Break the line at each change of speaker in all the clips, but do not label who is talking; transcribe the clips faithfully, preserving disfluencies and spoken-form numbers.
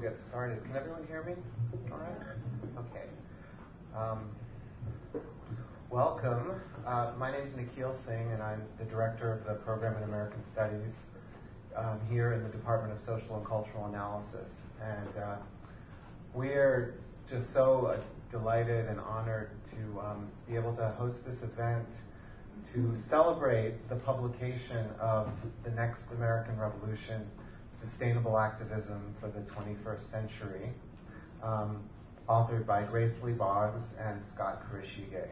get started. Can everyone hear me? All right? Okay. Um, welcome. Uh, my name is Nikhil Singh, and I'm the director of the program in American Studies um, here in the Department of Social and Cultural Analysis. And uh, we're just so uh, delighted and honored to um, be able to host this event to celebrate the publication of The Next American Revolution, Sustainable Activism for the twenty-first Century, um, authored by Grace Lee Boggs and Scott Kurashige.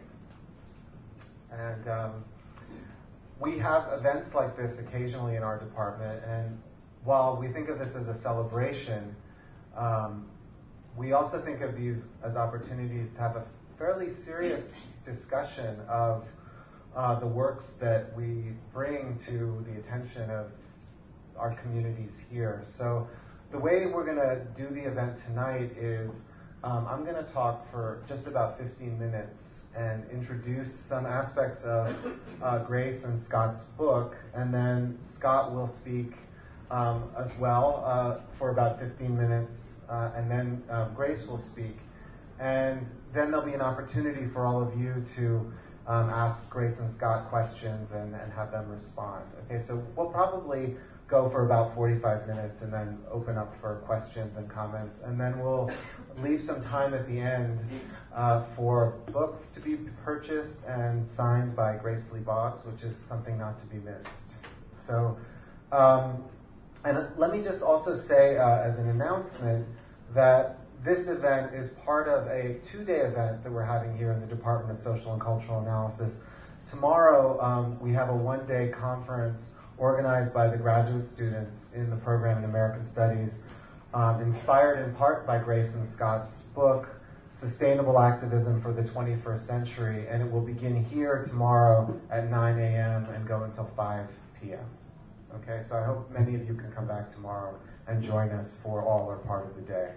And um, we have events like this occasionally in our department, and while we think of this as a celebration, um, we also think of these as opportunities to have a fairly serious discussion of uh, the works that we bring to the attention of our communities here. So the way we're going to do the event tonight is um, I'm going to talk for just about fifteen minutes and introduce some aspects of uh, Grace and Scott's book, and then Scott will speak um, as well uh, for about fifteen minutes, uh, and then uh, Grace will speak. And then there'll be an opportunity for all of you to um, ask Grace and Scott questions and, and have them respond. Okay, so we'll probably go for about forty-five minutes and then open up for questions and comments. And then we'll leave some time at the end uh, for books to be purchased and signed by Grace Lee Boggs, which is something not to be missed. So, um, and let me just also say uh, as an announcement that this event is part of a two-day event that we're having here in the Department of Social and Cultural Analysis. Tomorrow um, we have a one-day conference organized by the graduate students in the program in American Studies, um, inspired in part by Grace and Scott's book, Sustainable Activism for the twenty-first Century, and it will begin here tomorrow at nine a.m. and go until five p.m. Okay, so I hope many of you can come back tomorrow and join us for all or part of the day.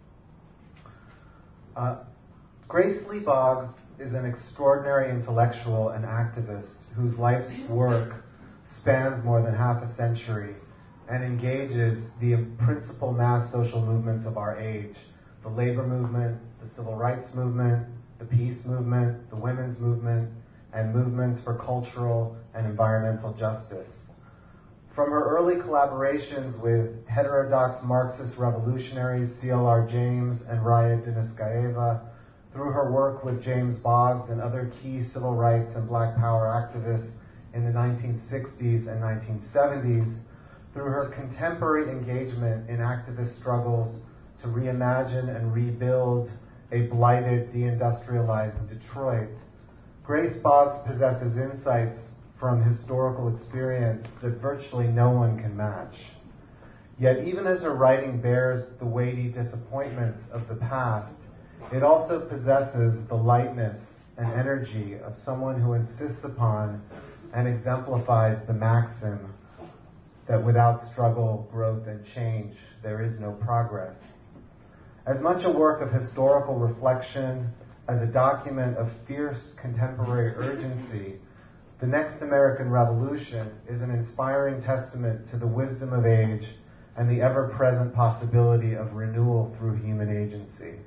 Uh, Grace Lee Boggs is an extraordinary intellectual and activist whose life's work spans more than half a century and engages the principal mass social movements of our age: the labor movement, the civil rights movement, the peace movement, the women's movement, and movements for cultural and environmental justice. From her early collaborations with heterodox Marxist revolutionaries C L R James and Raya Deniskaeva, through her work with James Boggs and other key civil rights and black power activists in the nineteen sixties and nineteen seventies, through her contemporary engagement in activist struggles to reimagine and rebuild a blighted, deindustrialized Detroit, Grace Boggs possesses insights from historical experience that virtually no one can match. Yet even as her writing bears the weighty disappointments of the past, it also possesses the lightness and energy of someone who insists upon and exemplifies the maxim that without struggle, growth, and change, there is no progress. As much a work of historical reflection as a document of fierce contemporary urgency, The Next American Revolution is an inspiring testament to the wisdom of age and the ever-present possibility of renewal through human agency.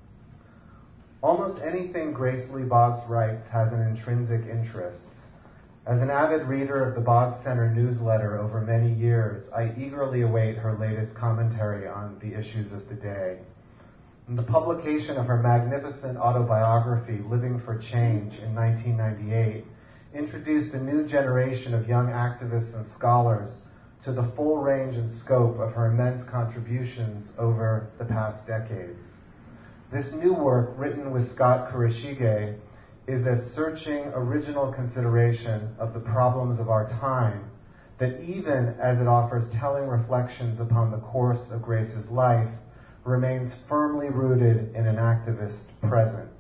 Almost anything Grace Lee Boggs writes has an intrinsic interest. As an avid reader of the Boggs Center newsletter over many years, I eagerly await her latest commentary on the issues of the day. And the publication of her magnificent autobiography, Living for Change, in nineteen ninety-eight, introduced a new generation of young activists and scholars to the full range and scope of her immense contributions over the past decades. This new work, written with Scott Kurashige, is a searching, original consideration of the problems of our time that, even as it offers telling reflections upon the course of Grace's life, remains firmly rooted in an activist present.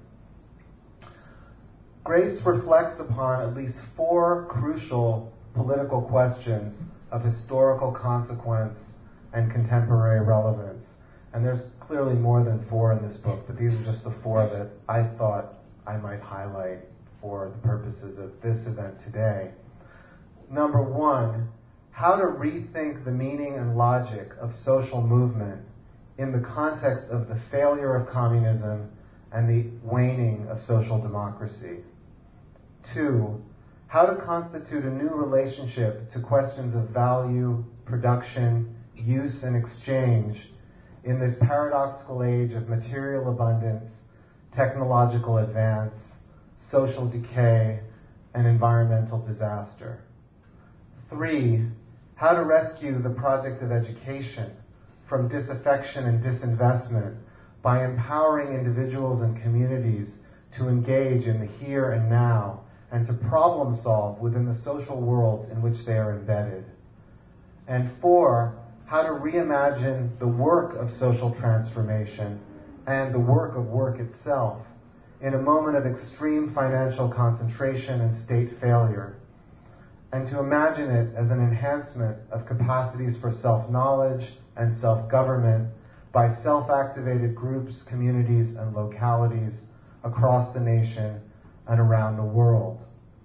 Grace reflects upon at least four crucial political questions of historical consequence and contemporary relevance. And there's clearly more than four in this book, but these are just the four that I thought I might highlight for the purposes of this event today. Number one, how to rethink the meaning and logic of social movement in the context of the failure of communism and the waning of social democracy. Two, how to constitute a new relationship to questions of value, production, use, and exchange in this paradoxical age of material abundance, technological advance, social decay, and environmental disaster. Three, how to rescue the project of education from disaffection and disinvestment by empowering individuals and communities to engage in the here and now and to problem solve within the social worlds in which they are embedded. And four, how to reimagine the work of social transformation and the work of work itself in a moment of extreme financial concentration and state failure, and to imagine it as an enhancement of capacities for self-knowledge and self-government by self-activated groups, communities, and localities across the nation and around the world.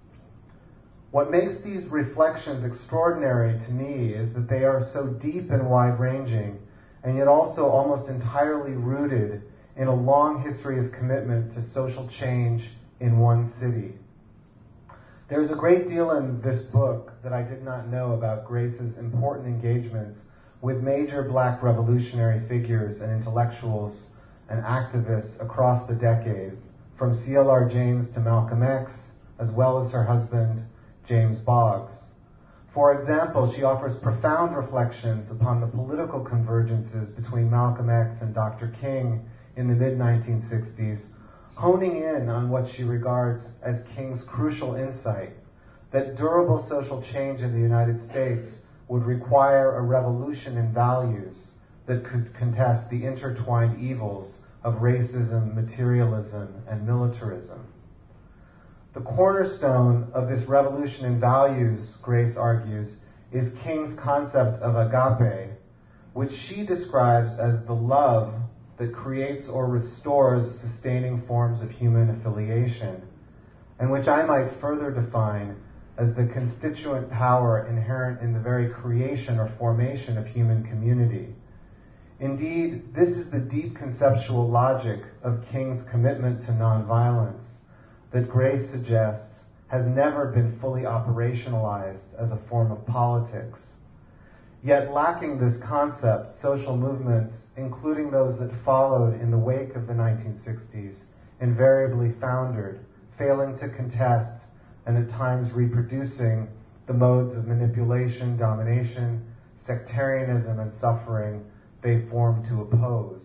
What makes these reflections extraordinary to me is that they are so deep and wide-ranging, and yet also almost entirely rooted in a long history of commitment to social change in one city. There's a great deal in this book that I did not know about Grace's important engagements with major black revolutionary figures and intellectuals and activists across the decades, from C L R James to Malcolm X, as well as her husband, James Boggs. For example, she offers profound reflections upon the political convergences between Malcolm X and Doctor King in the mid nineteen sixties, honing in on what she regards as King's crucial insight, that durable social change in the United States would require a revolution in values that could contest the intertwined evils of racism, materialism, and militarism. The cornerstone of this revolution in values, Grace argues, is King's concept of agape, which she describes as the love that creates or restores sustaining forms of human affiliation, and which I might further define as the constituent power inherent in the very creation or formation of human community. Indeed, this is the deep conceptual logic of King's commitment to nonviolence that Grace suggests has never been fully operationalized as a form of politics. Yet lacking this concept, social movements, including those that followed in the wake of the nineteen sixties, invariably foundered, failing to contest and at times reproducing the modes of manipulation, domination, sectarianism, and suffering they formed to oppose.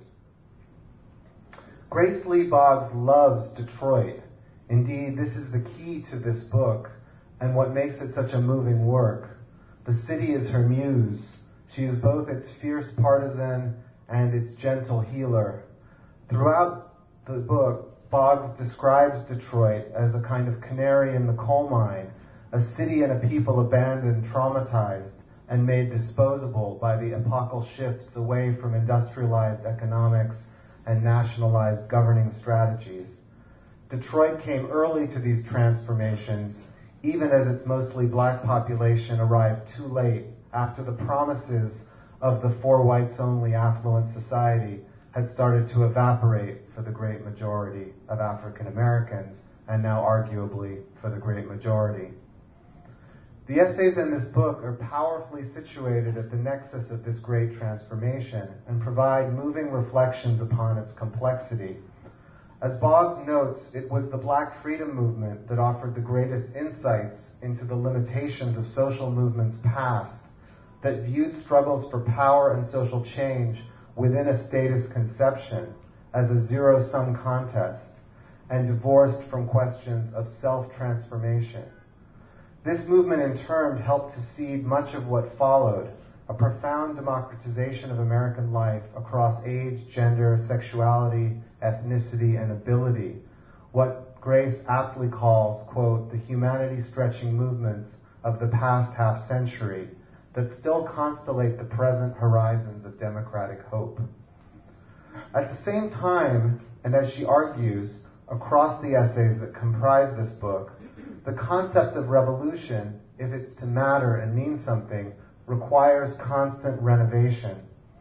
Grace Lee Boggs loves Detroit. Indeed, this is the key to this book and what makes it such a moving work. The city is her muse. She is both its fierce partisan and its gentle healer. Throughout the book, Boggs describes Detroit as a kind of canary in the coal mine, a city and a people abandoned, traumatized, and made disposable by the epochal shifts away from industrialized economics and nationalized governing strategies. Detroit came early to these transformations, even as its mostly black population arrived too late after the promises of the for whites-only affluent society had started to evaporate for the great majority of African Americans, and now arguably for the great majority. The essays in this book are powerfully situated at the nexus of this great transformation and provide moving reflections upon its complexity. As Boggs notes, it was the Black freedom movement that offered the greatest insights into the limitations of social movements past, that viewed struggles for power and social change within a status conception as a zero-sum contest and divorced from questions of self-transformation. This movement in turn helped to seed much of what followed, a profound democratization of American life across age, gender, sexuality, ethnicity, and ability, what Grace aptly calls, quote, the humanity-stretching movements of the past half-century that still constellate the present horizons of democratic hope. At the same time, and as she argues, across the essays that comprise this book, the concept of revolution, if it's to matter and mean something, requires constant renovation.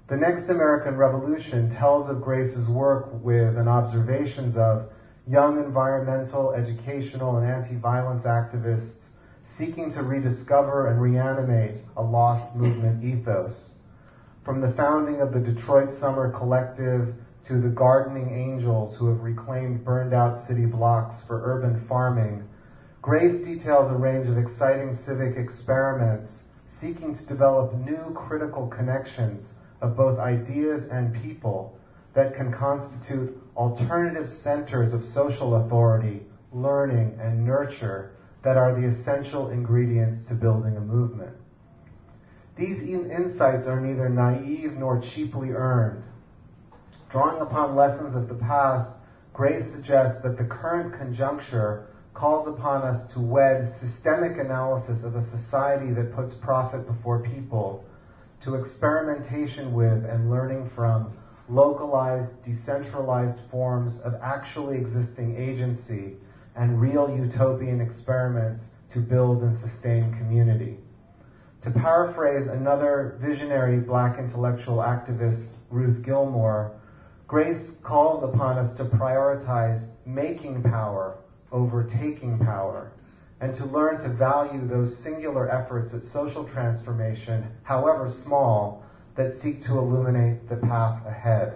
The Next American Revolution tells of Grace's work with and observations of young environmental, educational, and anti-violence activists seeking to rediscover and reanimate a lost movement ethos. From the founding of the Detroit Summer Collective to the gardening angels who have reclaimed burned-out city blocks for urban farming, Grace details a range of exciting civic experiments seeking to develop new critical connections of both ideas and people that can constitute alternative centers of social authority, learning, and nurture that are the essential ingredients to building a movement. These in- insights are neither naive nor cheaply earned. Drawing upon lessons of the past, Grace suggests that the current conjuncture calls upon us to wed systemic analysis of a society that puts profit before people to experimentation with and learning from localized, decentralized forms of actually existing agency and real utopian experiments to build and sustain community. To paraphrase another visionary black intellectual activist, Ruth Gilmore, Grace calls upon us to prioritize making power over taking power, and to learn to value those singular efforts at social transformation, however small, that seek to illuminate the path ahead.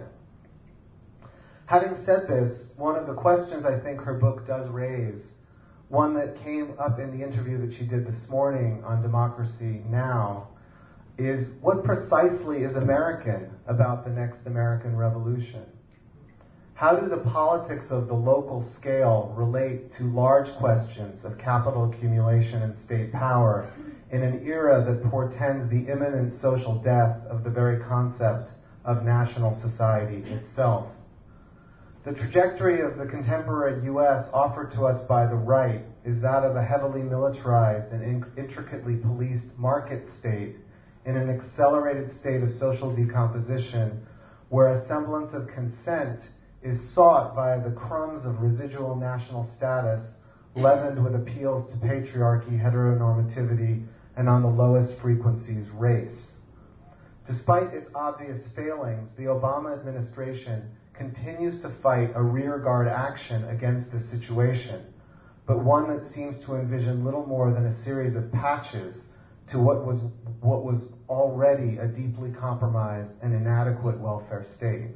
Having said this, one of the questions I think her book does raise, one that came up in the interview that she did this morning on Democracy Now!, is what precisely is American about the next American Revolution? How do the politics of the local scale relate to large questions of capital accumulation and state power in an era that portends the imminent social death of the very concept of national society itself? The trajectory of the contemporary U S offered to us by the right is that of a heavily militarized and in- intricately policed market state in an accelerated state of social decomposition where a semblance of consent is sought via the crumbs of residual national status leavened with appeals to patriarchy, heteronormativity, and on the lowest frequencies, race. Despite its obvious failings, the Obama administration continues to fight a rearguard action against this situation, but one that seems to envision little more than a series of patches to what was what was already a deeply compromised and inadequate welfare state.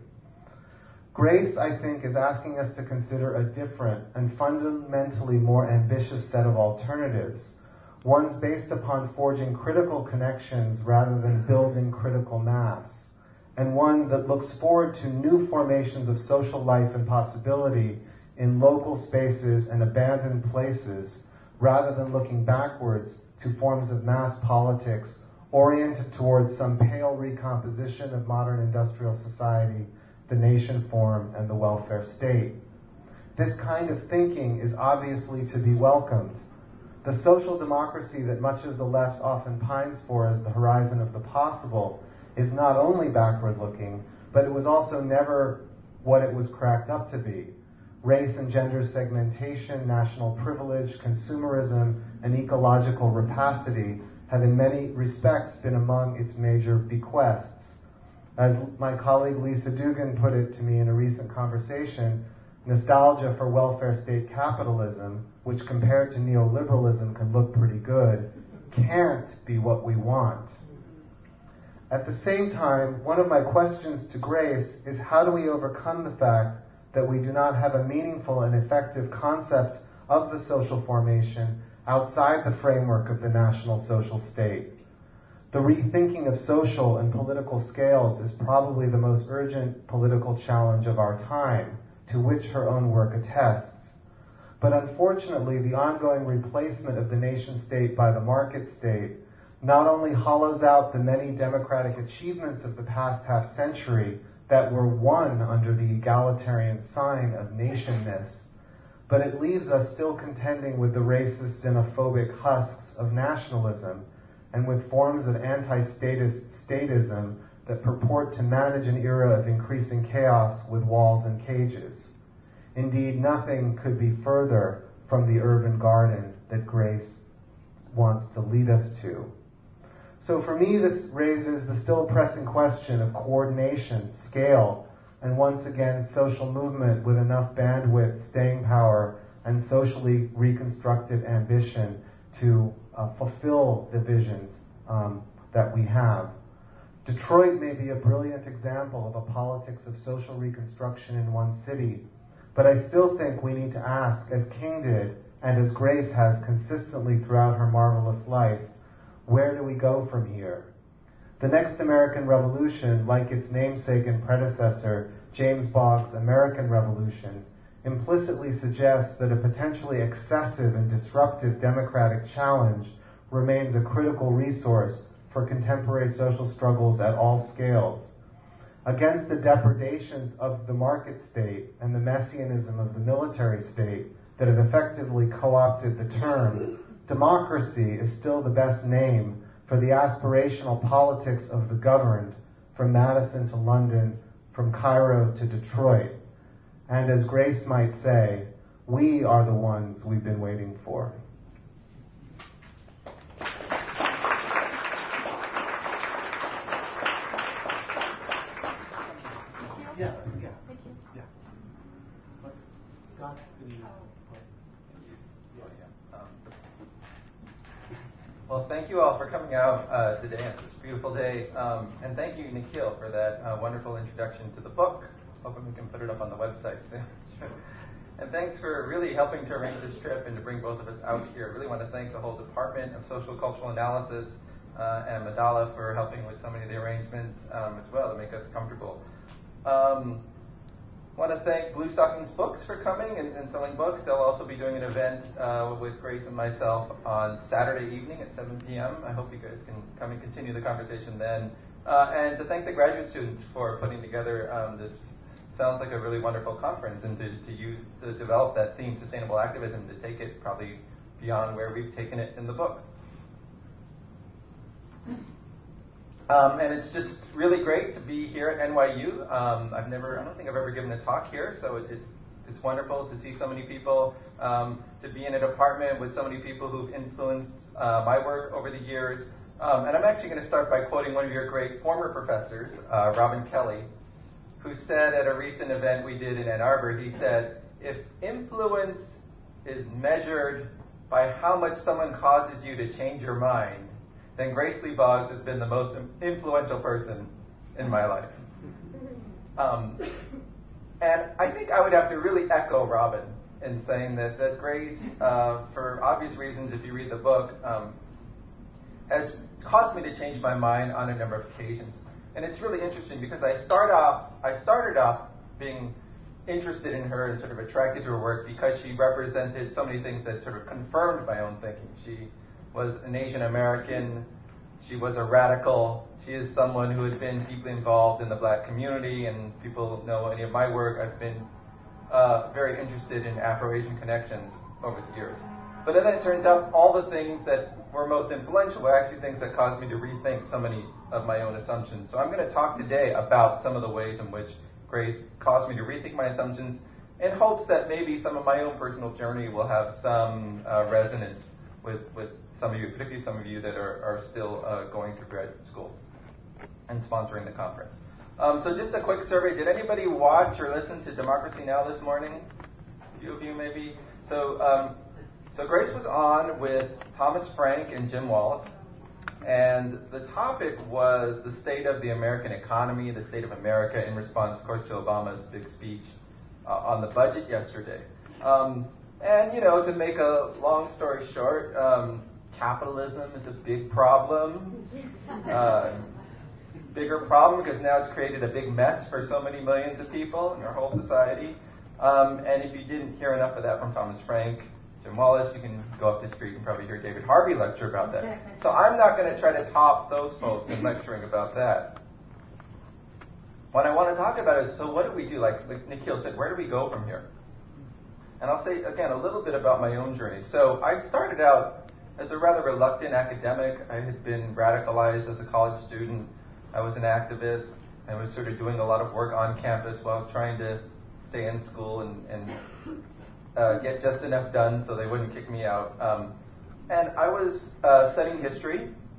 Grace, I think, is asking us to consider a different and fundamentally more ambitious set of alternatives, ones based upon forging critical connections rather than building critical mass, and one that looks forward to new formations of social life and possibility in local spaces and abandoned places, rather than looking backwards to forms of mass politics oriented towards some pale recomposition of modern industrial society, the nation form, and the welfare state. This kind of thinking is obviously to be welcomed. The social democracy that much of the left often pines for as the horizon of the possible is not only backward-looking, but it was also never what it was cracked up to be. Race and gender segmentation, national privilege, consumerism, and ecological rapacity have in many respects been among its major bequests. As my colleague Lisa Dugan put it to me in a recent conversation, nostalgia for welfare state capitalism, which compared to neoliberalism can look pretty good, can't be what we want. At the same time, one of my questions to Grace is how do we overcome the fact that we do not have a meaningful and effective concept of the social formation outside the framework of the national social state? The rethinking of social and political scales is probably the most urgent political challenge of our time, to which her own work attests. But unfortunately, the ongoing replacement of the nation-state by the market state not only hollows out the many democratic achievements of the past half-century that were won under the egalitarian sign of nationness, but it leaves us still contending with the racist, xenophobic husks of nationalism and with forms of anti-statist statism that purport to manage an era of increasing chaos with walls and cages. Indeed, nothing could be further from the urban garden that Grace wants to lead us to. So for me, this raises the still pressing question of coordination, scale, and once again, social movement with enough bandwidth, staying power, and socially reconstructed ambition to uh, fulfill the visions um, that we have. Detroit may be a brilliant example of a politics of social reconstruction in one city, but I still think we need to ask, as King did, and as Grace has consistently throughout her marvelous life, where do we go from here? The next American Revolution, like its namesake and predecessor, James Boggs' American Revolution, implicitly suggests that a potentially excessive and disruptive democratic challenge remains a critical resource for contemporary social struggles at all scales. Against the depredations of the market state and the messianism of the military state that have effectively co-opted the term, democracy is still the best name for the aspirational politics of the governed, from Madison to London, from Cairo to Detroit. And as Grace might say, we are the ones we've been waiting for.
Yeah, yeah. Thank you. Yeah. But Scott's going to use the
oh, yeah. Um, well, thank you all for coming out uh, today on this beautiful day. Um, and thank you, Nikhil, for that uh, wonderful introduction to the book. Hoping we can put it up on the website soon. And thanks for really helping to arrange this trip and to bring both of us out here. I really want to thank the whole Department of Social Cultural Analysis uh, and Madala for helping with so many of the arrangements um, as well to make us comfortable. Um, I want to thank Blue Stockings Books for coming and, and selling books. They'll also be doing an event uh, with Grace and myself on Saturday evening at seven p.m. I hope you guys can come and continue the conversation then. Uh, and to thank the graduate students for putting together um, this sounds like a really wonderful conference, and to, to use to develop that theme, sustainable activism, to take it probably beyond where we've taken it in the book. Um, and it's just really great to be here at N Y U. Um, I've never, I don't think I've ever given a talk here, so it, it's it's wonderful to see so many people, um, to be in a department with so many people who've influenced uh, my work over the years. Um, and I'm actually going to start by quoting one of your great former professors, uh, Robin Kelley, who said at a recent event we did in Ann Arbor, he said, if influence is measured by how much someone causes you to change your mind, then Grace Lee Boggs has been the most influential person in my life. Um, and I think I would have to really echo Robin in saying that, that Grace, uh, for obvious reasons, if you read the book, um, has caused me to change my mind on a number of occasions. And it's really interesting because I start off, I started off being interested in her and sort of attracted to her work because she represented so many things that sort of confirmed my own thinking. She was an Asian American. She was a radical. She is someone who has been deeply involved in the black community, and people know any of my work. I've been uh, very interested in Afro-Asian connections over the years. But then it turns out all the things that were most influential were actually things that caused me to rethink so many of my own assumptions. So I'm going to talk today about some of the ways in which Grace caused me to rethink my assumptions, in hopes that maybe some of my own personal journey will have some uh, resonance with, with some of you, particularly some of you that are, are still uh, going through graduate school and sponsoring the conference. Um, so just a quick survey. Did anybody watch or listen to Democracy Now! This morning? A few of you maybe. So, um, so Grace was on with Thomas Frank and Jim Wallis, and the topic was the state of the American economy, the state of America, in response, of course, to Obama's big speech uh, on the budget yesterday. Um, and, you know, to make a long story short, um, capitalism is a big problem. Uh, it's a bigger problem because now it's created a big mess for so many millions of people in our whole society. Um, and if you didn't hear enough of that from Thomas Frank, Jim Wallis, you can go up the street and probably hear David Harvey lecture about that. So I'm not going to try to top those folks in lecturing about that. What I want to talk about is, so what do we do? Like, like Nikhil said, where do we go from here? And I'll say, again, a little bit about my own journey. So I started out as a rather reluctant academic. I had been radicalized as a college student. I was an activist. I was sort of doing a lot of work on campus while trying to stay in school and, and uh, get just enough done so they wouldn't kick me out. Um, and I was uh, studying history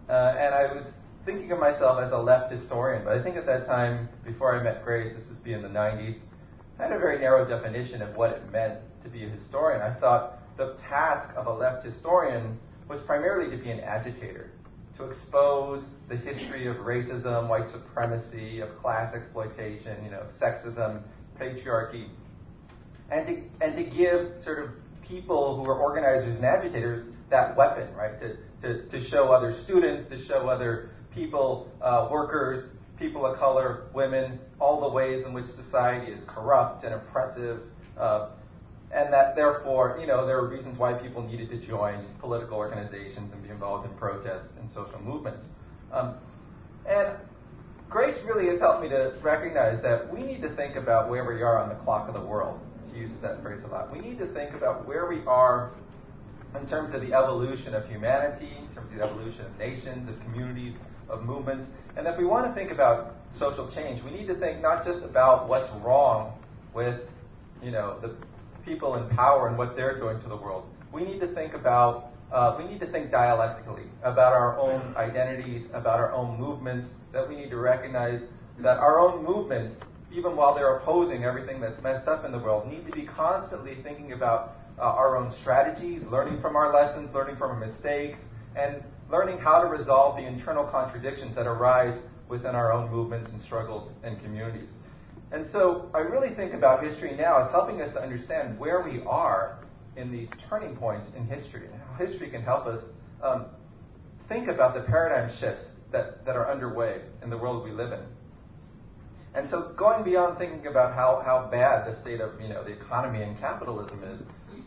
Uh, and I was thinking of myself as a left historian, but I think at that time, before I met Grace, this would be in the nineties, I had a very narrow definition of what it meant to be a historian. I thought the task of a left historian was primarily to be an agitator, to expose the history of racism, white supremacy, of class exploitation, you know, sexism, patriarchy, and to and to give sort of people who are organizers and agitators that weapon, right? To to, to show other students, to show other people, uh, workers, people of color, women, all the ways in which society is corrupt and oppressive, uh, and that therefore, you know, there are reasons why people needed to join political organizations and be involved in protests and social movements. Um, and Grace really has helped me to recognize that we need to think about where we are on the clock of the world. She uses that phrase a lot. We need to think about where we are in terms of the evolution of humanity, in terms of the evolution of nations, of communities, of movements. And if we want to think about social change, we need to think not just about what's wrong with, you know, the people in power and what they're doing to the world. We need to think about, uh, we need to think dialectically about our own identities, about our own movements, that we need to recognize that our own movements, even while they're opposing everything that's messed up in the world, need to be constantly thinking about uh, our own strategies, learning from our lessons, learning from our mistakes, and learning how to resolve the internal contradictions that arise within our own movements and struggles and communities. And so I really think about history now as helping us to understand where we are in these turning points in history, and how history can help us um, think about the paradigm shifts that, that are underway in the world we live in. And so going beyond thinking about how, how bad the state of, you know, the economy and capitalism is,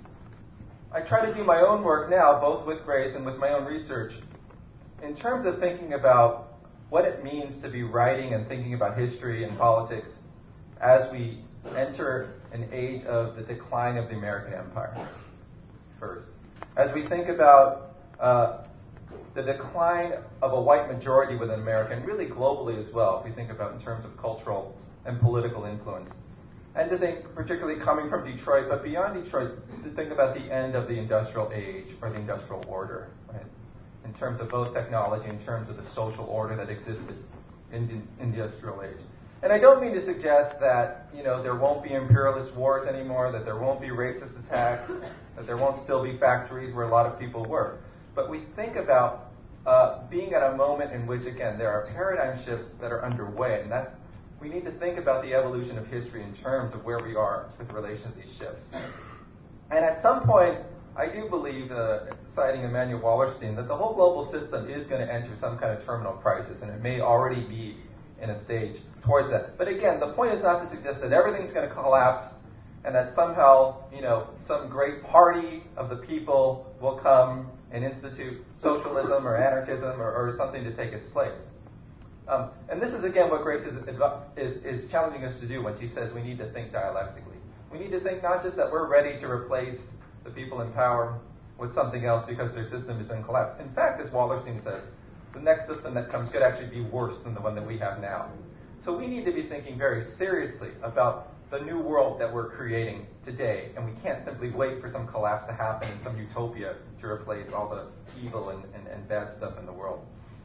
I try to do my own work now, both with Grace and with my own research, in terms of thinking about what it means to be writing and thinking about history and politics as we enter an age of the decline of the American empire, first. As we think about uh, the decline of a white majority within America, and really globally as well, if we think about in terms of cultural and political influence. And to think, particularly coming from Detroit, but beyond Detroit, to think about the end of the industrial age or the industrial order, right? In terms of both technology, in terms of the social order that existed in the industrial age. And I don't mean to suggest that, you know, there won't be imperialist wars anymore, that there won't be racist attacks, that there won't still be factories where a lot of people work. But we think about uh, being at a moment in which, again, there are paradigm shifts that are underway, and that we need to think about the evolution of history in terms of where we are with relation to these shifts. And at some point, I do believe, uh, citing Emanuel Wallerstein, that the whole global system is going to enter some kind of terminal crisis, and it may already be in a stage towards that. But again, the point is not to suggest that everything's going to collapse and that somehow, you know, some great party of the people will come and institute socialism or anarchism or, or something to take its place. Um, and this is, again, what Grace is, is, is challenging us to do when she says we need to think dialectically. We need to think not just that we're ready to replace the people in power with something else because their system is in collapse. In fact, as Wallerstein says, the next system that comes could actually be worse than the one that we have now. So we need to be thinking very seriously about the new world that we're creating today, and we can't simply wait for some collapse to happen in some utopia to replace all the evil and, and, and bad stuff in the world.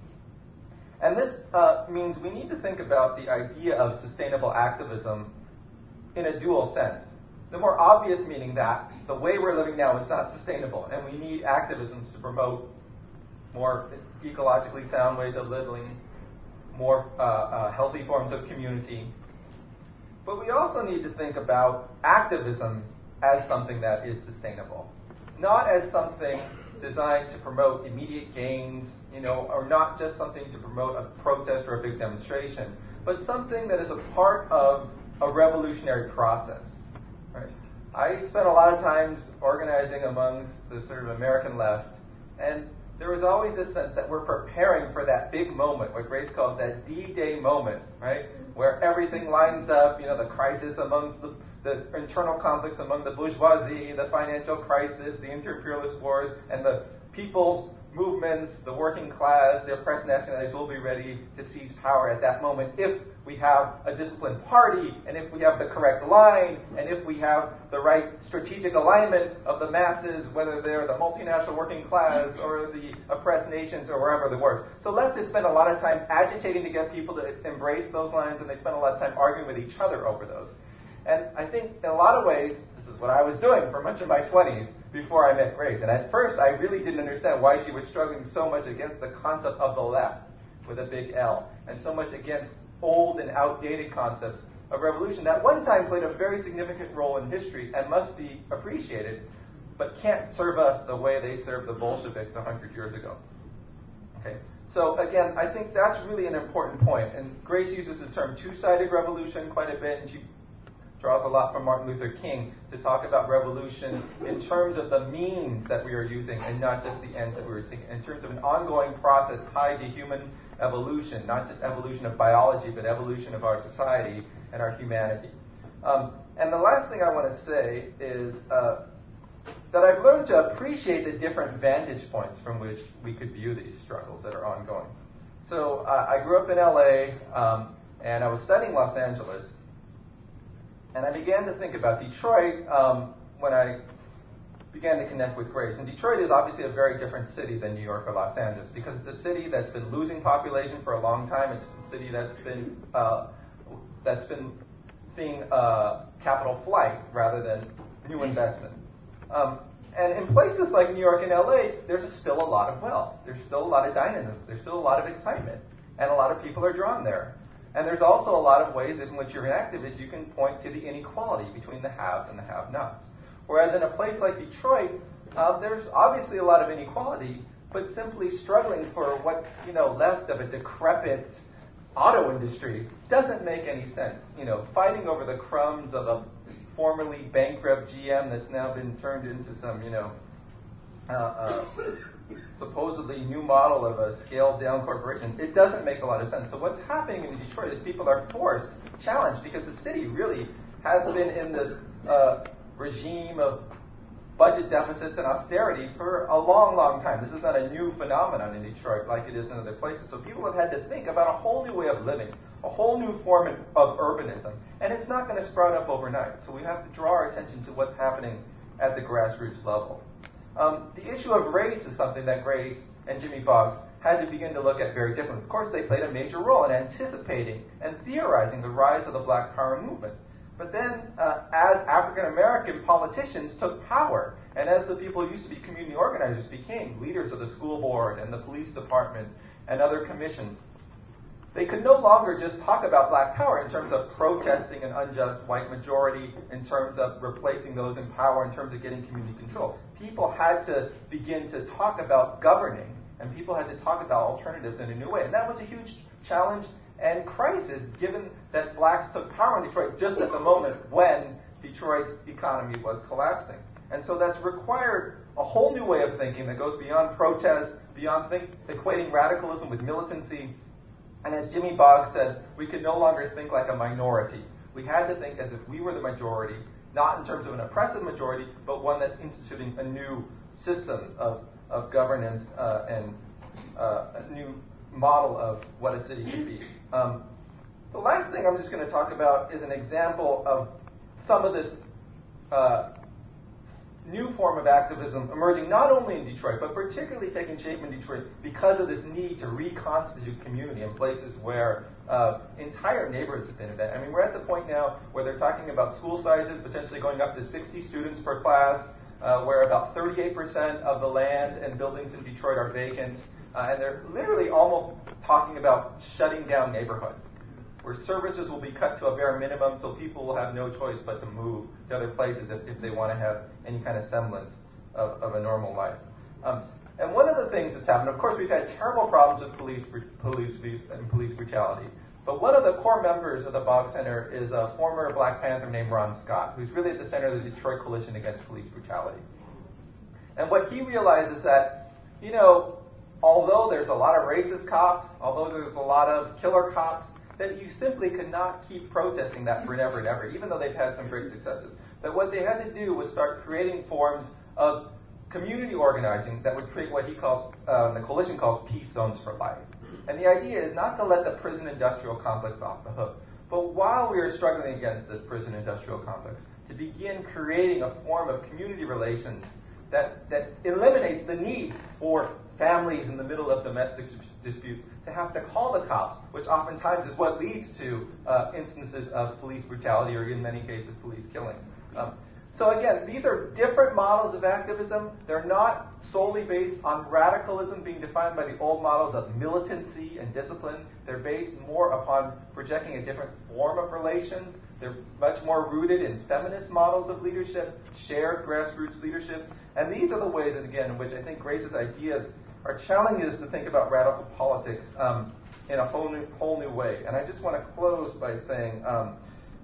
And this uh, means we need to think about the idea of sustainable activism in a dual sense. The more obvious meaning that the way we're living now is not sustainable, and we need activisms to promote more ecologically sound ways of living, more uh, uh, healthy forms of community. But we also need to think about activism as something that is sustainable, not as something designed to promote immediate gains, you know, or not just something to promote a protest or a big demonstration, but something that is a part of a revolutionary process. Right? I spent a lot of times organizing amongst the sort of American left, and there was always this sense that we're preparing for that big moment, what Grace calls that D-Day moment, right? Where everything lines up, you know, the crisis amongst the, the internal conflicts among the bourgeoisie, the financial crisis, the inter-imperialist wars, and the people's movements, the working class, the oppressed nationalities will be ready to seize power at that moment if we have a disciplined party, and if we have the correct line, and if we have the right strategic alignment of the masses, whether they're the multinational working class or the oppressed nations or wherever the works. So leftists spend a lot of time agitating to get people to embrace those lines, and they spend a lot of time arguing with each other over those. And I think in a lot of ways, this is what I was doing for much of my twenties before I met Grace. And at first, I really didn't understand why she was struggling so much against the concept of the left with a big L, and so much against old and outdated concepts of revolution that one time played a very significant role in history and must be appreciated, but can't serve us the way they served the Bolsheviks one hundred years ago. Okay. So again, I think that's really an important point. And Grace uses the term two-sided revolution quite a bit, and she draws a lot from Martin Luther King to talk about revolution in terms of the means that we are using and not just the ends that we were seeking, in terms of an ongoing process tied to human evolution, not just evolution of biology, but evolution of our society and our humanity. Um, and the last thing I want to say is uh, that I've learned to appreciate the different vantage points from which we could view these struggles that are ongoing. So uh, I grew up in L A, um, and I was studying Los Angeles. And I began to think about Detroit um, when I began to connect with Grace. And Detroit is obviously a very different city than New York or Los Angeles, because it's a city that's been losing population for a long time. It's a city that's been uh, that's been seeing uh, capital flight rather than new investment. Um, and in places like New York and L A, there's still a lot of wealth. There's still a lot of dynamism. There's still a lot of excitement, and a lot of people are drawn there. And there's also a lot of ways in which you're an activist, you can point to the inequality between the haves and the have-nots. Whereas in a place like Detroit, uh, there's obviously a lot of inequality, but simply struggling for what's, you know, left of a decrepit auto industry doesn't make any sense. You know, fighting over the crumbs of a formerly bankrupt G M that's now been turned into some, you know, uh, uh, supposedly new model of a scaled-down corporation, it doesn't make a lot of sense. So what's happening in Detroit is people are forced, challenged, because the city really has been in this uh, regime of budget deficits and austerity for a long, long time. This is not a new phenomenon in Detroit like it is in other places. So people have had to think about a whole new way of living, a whole new form of urbanism, and it's not going to sprout up overnight. So we have to draw our attention to what's happening at the grassroots level. Um, the issue of race is something that Grace and Jimmy Boggs had to begin to look at very differently. Of course, they played a major role in anticipating and theorizing the rise of the Black Power movement. But then, uh, as African-American politicians took power, and as the people who used to be community organizers became leaders of the school board and the police department and other commissions, they could no longer just talk about Black Power in terms of protesting an unjust white majority, in terms of replacing those in power, in terms of getting community control. People had to begin to talk about governing, and people had to talk about alternatives in a new way. And that was a huge challenge and crisis, given that blacks took power in Detroit just at the moment when Detroit's economy was collapsing. And so that's required a whole new way of thinking that goes beyond protest, beyond think, equating radicalism with militancy. And as Jimmy Boggs said, we could no longer think like a minority. We had to think as if we were the majority, not in terms of an oppressive majority, but one that's instituting a new system of, of governance uh, and uh, a new model of what a city could be. Um, the last thing I'm just going to talk about is an example of some of this uh, new form of activism emerging not only in Detroit, but particularly taking shape in Detroit because of this need to reconstitute community in places where uh, entire neighborhoods have been abandoned. I mean, we're at the point now where they're talking about school sizes potentially going up to sixty students per class, uh, where about thirty-eight percent of the land and buildings in Detroit are vacant, uh, and they're literally almost talking about shutting down neighborhoods, where services will be cut to a bare minimum, so people will have no choice but to move to other places if, if they want to have any kind of semblance of, of a normal life. Um, and one of the things that's happened, of course, we've had terrible problems with police, police abuse and police brutality. But one of the core members of the Boggs Center is a former Black Panther named Ron Scott, who's really at the center of the Detroit Coalition Against Police Brutality. And what he realized is that, you know, although there's a lot of racist cops, although there's a lot of killer cops, that you simply could not keep protesting that forever and ever, even though they've had some great successes. That what they had to do was start creating forms of community organizing that would create what he calls, um, the coalition calls peace zones for life. And the idea is not to let the prison industrial complex off the hook, but while we are struggling against this prison industrial complex, to begin creating a form of community relations that, that eliminates the need for families in the middle of domestic disputes to have to call the cops, which oftentimes is what leads to uh, instances of police brutality or in many cases police killing. Um, so again, these are different models of activism. They're not solely based on radicalism being defined by the old models of militancy and discipline. They're based more upon projecting a different form of relations. They're much more rooted in feminist models of leadership, shared grassroots leadership. And these are the ways, again, in which I think Grace's ideas are challenging us to think about radical politics um, in a whole new, whole new way. And I just want to close by saying, um,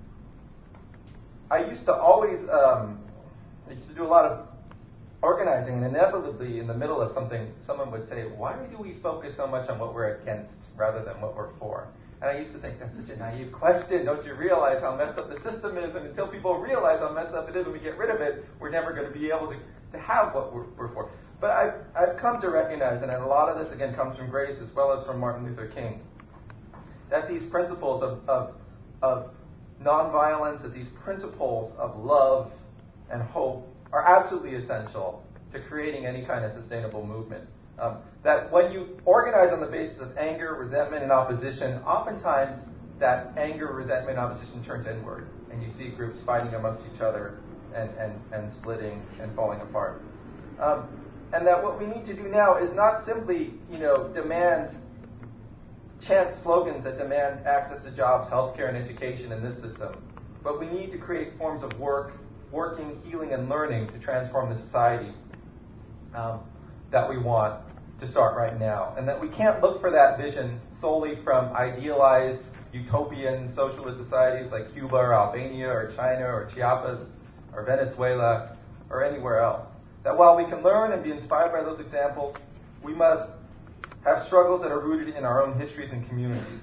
I used to always, um, I used to do a lot of organizing, and inevitably in the middle of something, someone would say, why do we focus so much on what we're against rather than what we're for? And I used to think, that's such a naive question. Don't you realize how messed up the system is? And until people realize how messed up it is and we get rid of it, we're never going to be able to, to have what we're, we're for. But I've, I've come to recognize, and a lot of this, again, comes from Grace as well as from Martin Luther King, that these principles of, of, of nonviolence, that these principles of love and hope are absolutely essential to creating any kind of sustainable movement. Um, that when you organize on the basis of anger, resentment, and opposition, oftentimes that anger, resentment, and opposition turns inward, and you see groups fighting amongst each other and, and, and splitting and falling apart. Um, and that what we need to do now is not simply, you know, demand, chant slogans that demand access to jobs, healthcare, and education in this system, but we need to create forms of work, working, healing, and learning to transform the society um, that we want to start right now. And that we can't look for that vision solely from idealized utopian socialist societies like Cuba or Albania or China or Chiapas or Venezuela or anywhere else. That while we can learn and be inspired by those examples, we must have struggles that are rooted in our own histories and communities.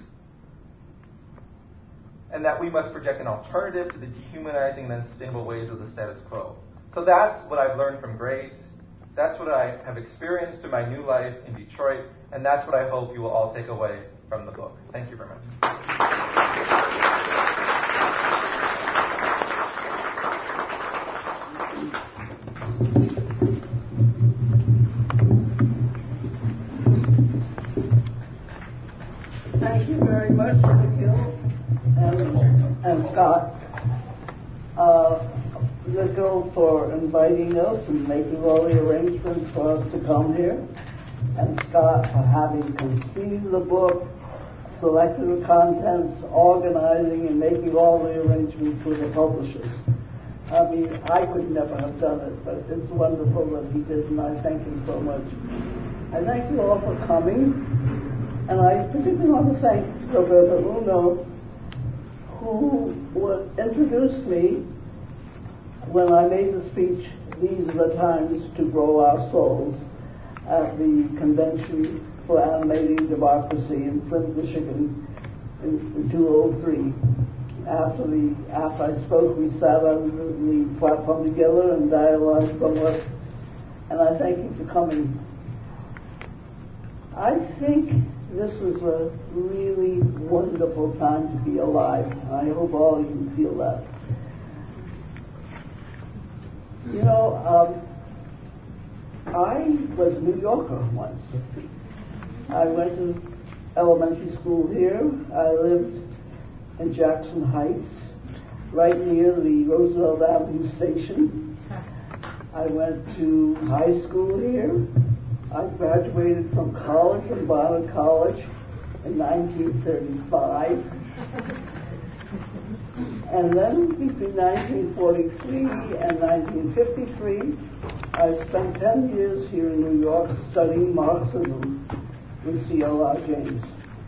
And that we must project an alternative to the dehumanizing and unsustainable ways of the status quo. So that's what I've learned from Grace. That's what I have experienced through my new life in Detroit. And that's what I hope you will all take away from the book. Thank you very much.
Thank you very much, Nikhil and, and Scott. Uh, Nikhil for inviting us and making all the arrangements for us to come here, and Scott for having conceived the book, selected the contents, organizing and making all the arrangements with the publishers. I mean, I could never have done it, but it's wonderful that he did, and I thank him so much. I thank you all for coming. And I particularly want to thank Roberta Uno, who would introduce me when I made the speech, These Are the Times to Grow Our Souls, at the Convention for Animating Democracy in Flint, Michigan in two thousand three. After, the, after I spoke, we sat on the platform together and dialogued somewhat, and I thank you for coming. I think this was a really wonderful time to be alive. I hope all of you feel that. You know, um, I was a New Yorker once. I went to elementary school here. I lived in Jackson Heights, right near the Roosevelt Avenue station. I went to high school here. I graduated from college, from Barnard College, in nineteen thirty-five. And then between nineteen forty-three and nineteen fifty-three, I spent ten years here in New York studying Marxism with C L R James.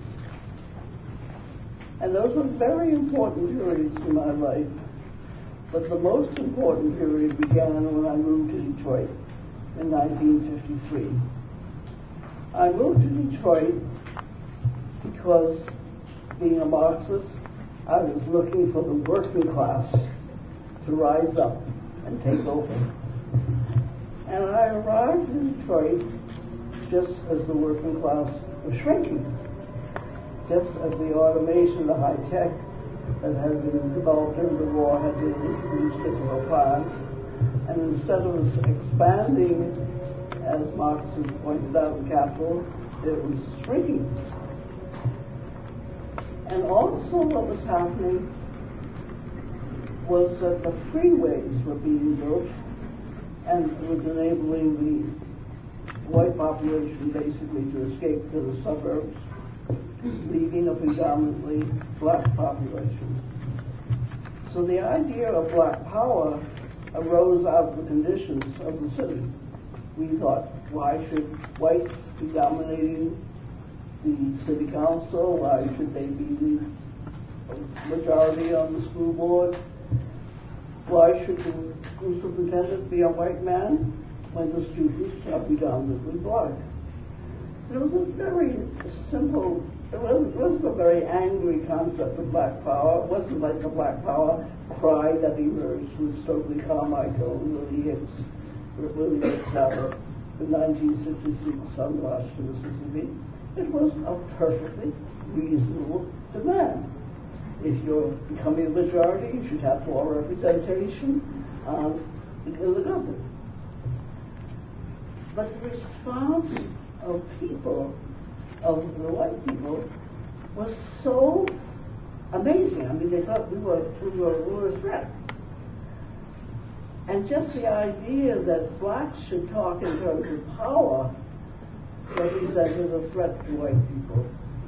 And those were very important periods in my life. But the most important period began when I moved to Detroit in nineteen fifty-three. I moved to Detroit because, being a Marxist, I was looking for the working class to rise up and take over. And I arrived in Detroit just as the working class was shrinking, just as the automation, the high tech that had been developed during the war had been introduced into the plants. And instead of expanding, as Marx has pointed out in Capital, it was shrinking. And also what was happening was that the freeways were being built and was enabling the white population basically to escape to the suburbs, leaving a predominantly black population. So the idea of black power arose out of the conditions of the city. We thought, why should whites be dominating the city council? Why should they be the majority on the school board? Why should the school superintendent be a white man when the students are predominantly black? It was a very simple, it wasn't, it wasn't a very angry concept of black power. It wasn't like the black power cry that emerged with Stokely Carmichael and Willie Hicks, Willie Hicks Tapper in nineteen sixty-six on Washington, Mississippi. It was a perfectly reasonable demand. If you're becoming a majority, you should have full representation um, in the government. But the response of people, of the white people, was so amazing. I mean, they thought we were, we were, we were a threat. And just the idea that blacks should talk in terms of power represented a threat to white people.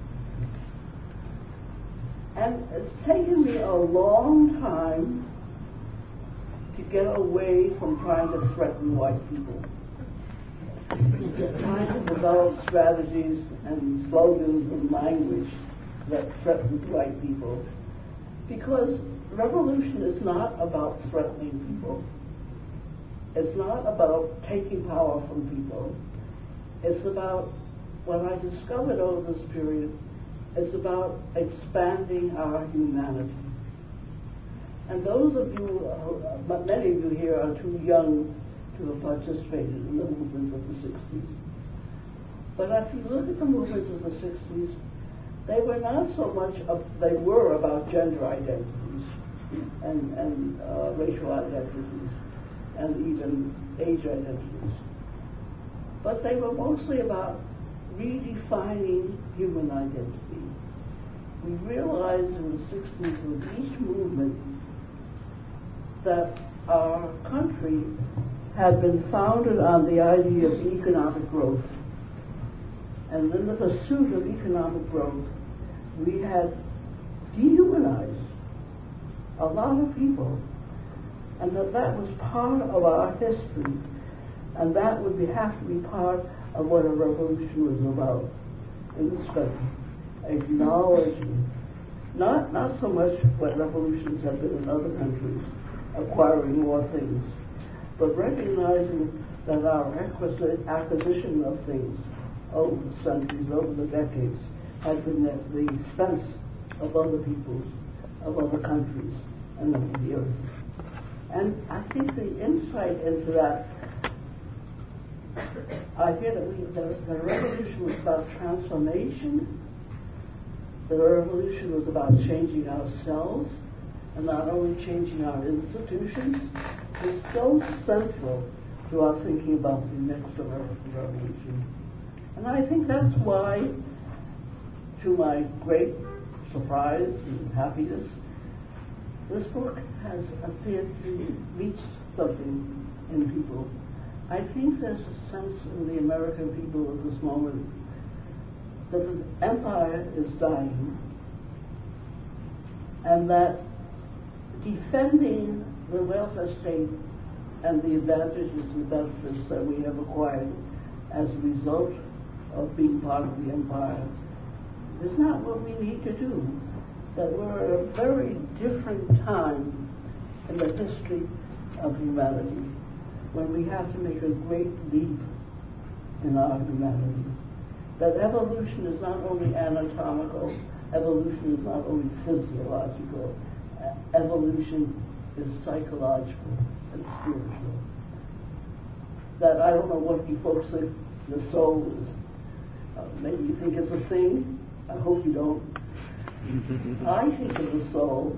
And it's taken me a long time to get away from trying to threaten white people. Trying to develop strategies and slogans and language that threatens white people. Because revolution is not about threatening people. It's not about taking power from people. It's about, what I discovered over this period, it's about expanding our humanity. And those of you, uh, many of you here are too young to have participated in the movements of the sixties. But if you look at the movements of the sixties, they were not so much, of, they were about gender identities and, and uh, racial identities and even age identities. But they were mostly about redefining human identity. We realized in the sixties with each movement that our country had been founded on the idea of economic growth. And in the pursuit of economic growth, we had dehumanized a lot of people, and that that was part of our history, and that would be, have to be part of what a revolution was about in this country. Acknowledging, not, not so much what revolutions have been in other countries, acquiring more things, but recognizing that our acquisition of things over the centuries, over the decades, had been at the expense of other peoples, of other countries, and of the earth. And I think the insight into that, I hear that we, the, the revolution was about transformation. The revolution was about changing ourselves, and not only changing our institutions, is so central to our thinking about the next American Revolution. And I think that's why, to my great surprise and happiness, this book has appeared to reach something in people. I think there's a sense in the American people at this moment that the empire is dying, and that defending the welfare state and the advantages and benefits that we have acquired as a result of being part of the empire is not what we need to do. That we're at a very different time in the history of humanity when we have to make a great leap in our humanity. That evolution is not only anatomical, evolution is not only physiological, evolution is psychological and spiritual. that I don't know what you folks think the soul is. Uh, maybe you think it's a thing. I hope you don't. I think of the soul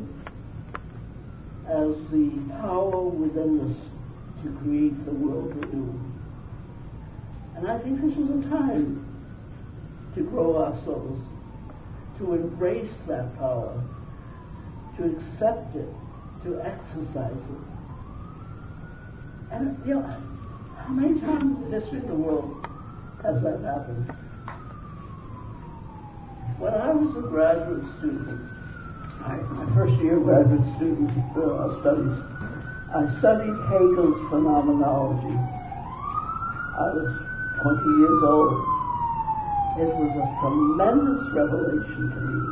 as the power within us to create the world anew. And I think this is a time to grow our souls, to embrace that power, to accept it, to exercise it. And, you know, how many times in the history of the world has that happened? When I was a graduate student, I, my first year graduate student uh, studies, I studied Hegel's phenomenology. I was twenty years old. It was a tremendous revelation to me.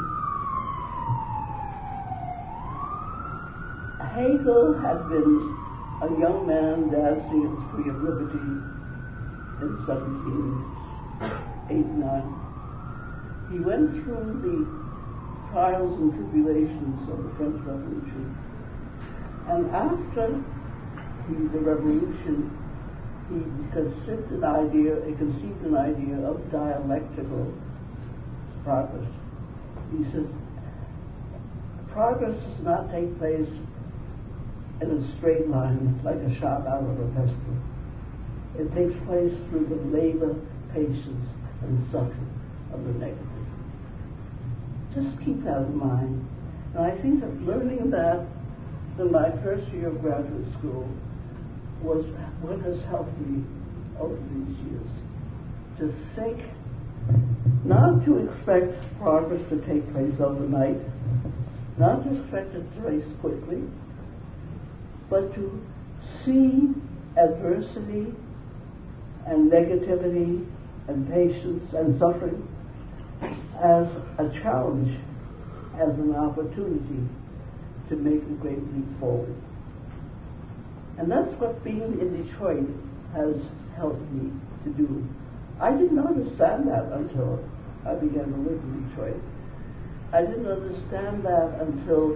Hegel had been a young man dancing in the Tree of Liberty in seventeen eighty-nine. He went through the trials and tribulations of the French Revolution. And after he, the revolution, he conceived an idea, he conceived an idea of dialectical progress. He said, progress does not take place in a straight line like a shot out of a pistol. It takes place through the labor, patience, and suffering of the negative. Just keep that in mind. And I think that learning that in my first year of graduate school was what has helped me over these years. To think, not to expect progress to take place overnight, not to expect it to place quickly, but to see adversity and negativity and patience and suffering as a challenge, as an opportunity to make a great leap forward. And that's what being in Detroit has helped me to do. I didn't understand that until I began to live in Detroit. I didn't understand that until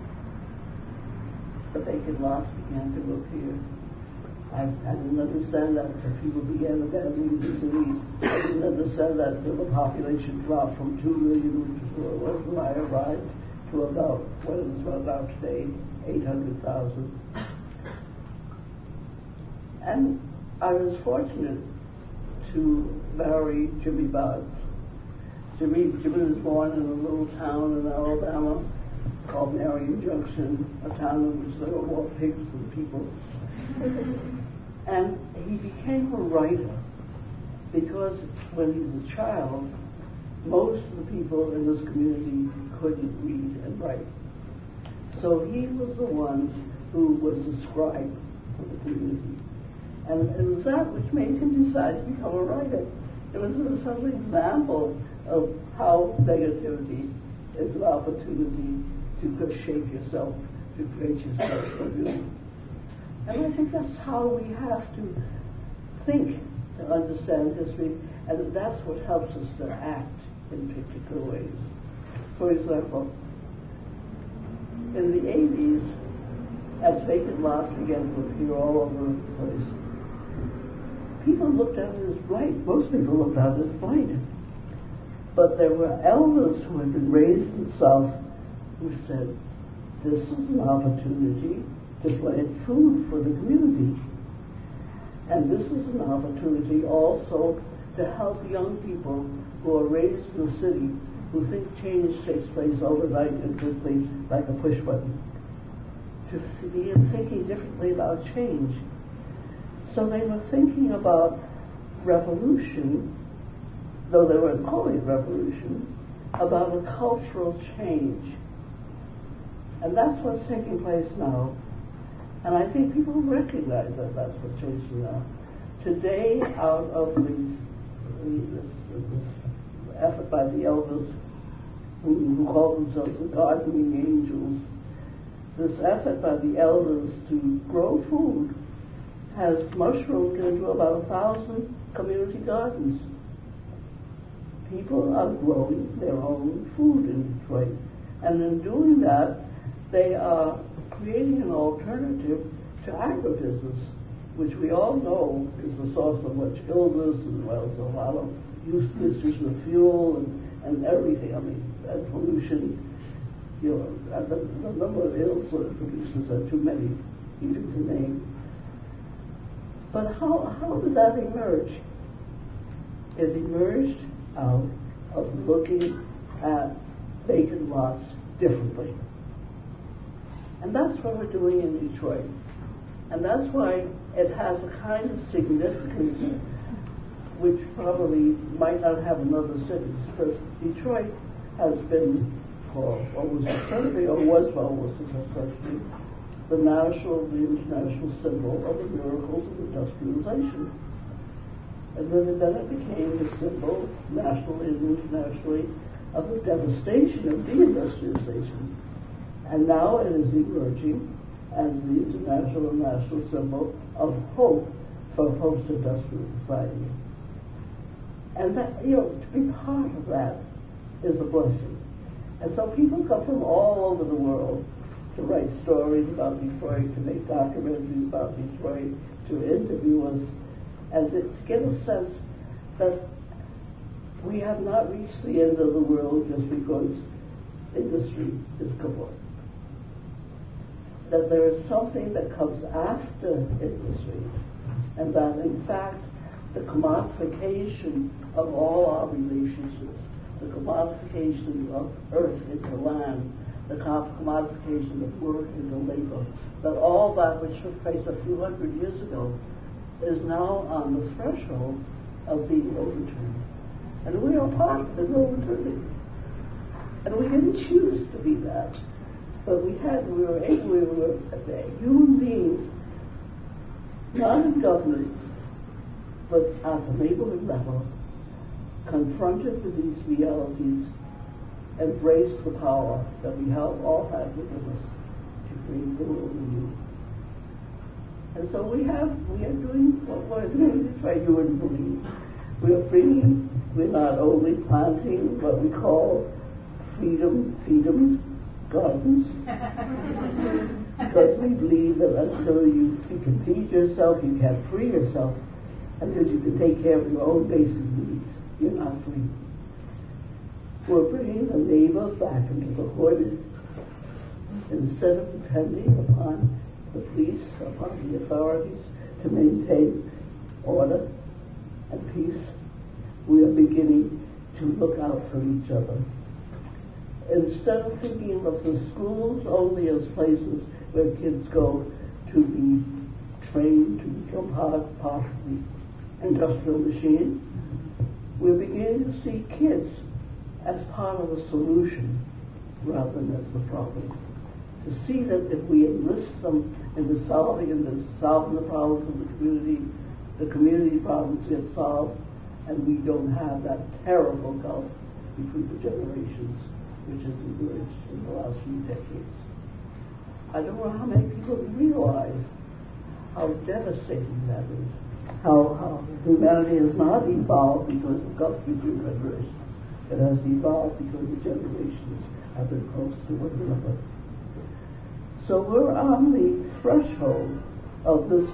the vacant lots began to appear. I, I didn't understand that until people began abandoning the cities. I didn't understand that until the population dropped from two million, which was when I arrived, to about, what it is about today, eight hundred thousand. And I was fortunate to marry Jimmy Boggs. Jimmy, Jimmy was born in a little town in Alabama called Marion Junction, a town in which there were more pigs than people. And he became a writer because when he was a child, most of the people in this community couldn't read and write. So he was the one who was a scribe for the community. And it was that which made him decide to become a writer. It was some example of how negativity is an opportunity to shape yourself, to create yourself anew. And I think that's how we have to think to understand history, and that's what helps us to act in particular ways. For example, in the eighties, as vacant lots began to appear all over the place, people looked at it as blight. Most people looked at it as blight. But there were elders who had been raised in the South who said, this is an opportunity to plant food for the community. And this is an opportunity also to help young people who are raised in the city, who think change takes place overnight and quickly like a push button, to begin thinking differently about change. So they were thinking about revolution, though they weren't calling it revolution, about a cultural change. And that's what's taking place now. And I think people recognize that that's what's changing now. Today, out of the, this, this effort by the elders who, who call themselves the gardening angels, this effort by the elders to grow food has mushroomed into about a thousand community gardens. People are growing their own food in Detroit. And in doing that, they are creating an alternative to agribusiness. which we all know is the source of much illness, as well as a lot of use misuse of fuel and, and everything. I mean, and pollution, you know, and the, the number of ills that it produces are too many even to name. But how, how did that emerge? It emerged out of looking at vacant lots differently. And that's what we're doing in Detroit. And that's why it has a kind of significance which probably might not have in other cities, because Detroit has been, for almost a century, or was for almost a century, the national, the international symbol of the miracles of industrialization. And then, then it became the symbol, nationally and internationally, of the devastation of deindustrialization. And now it is emerging as the international and national symbol of hope for a post-industrial society. And that, you know, to be part of that is a blessing. And so people come from all over the world to write stories about Detroit, to make documentaries about Detroit, to interview us, and to, to get a sense that we have not reached the end of the world just because industry is kaput. That there is something that comes after industry, and that in fact the commodification of all our relationships, the commodification of earth into land, the commodification of work into labor, that all that which took place a few hundred years ago is now on the threshold of being overturned. And we are part of this overturning. And we didn't choose to be that. But we had, we were, we were human beings, not in government, but at the neighborhood level, confronted with these realities, embraced the power that we have all had within us to create the world anew. And so we have, we are doing what we're doing, it's right, you wouldn't believe. We are bringing, we're not only planting what we call freedom, freedom gardens, because we believe that until you, you can feed yourself, you can't free yourself, until you can take care of your own basic needs, you're not free. We're bringing the neighbor back into the hood instead of depending upon the police, upon the authorities to maintain order and peace. We are beginning to look out for each other. Instead of thinking of the schools only as places where kids go to be trained to become part, part of the industrial machine, we're beginning to see kids as part of the solution rather than as the problem. To see that if we enlist them into solving, into solving the problems of the community, the community problems get solved, and we don't have that terrible gulf between the generations which has emerged in the last few decades. I don't know how many people realize how devastating that is. How, how humanity has not evolved because of gulf between generations. It has evolved because the generations have been close to one another. So we're on the threshold of this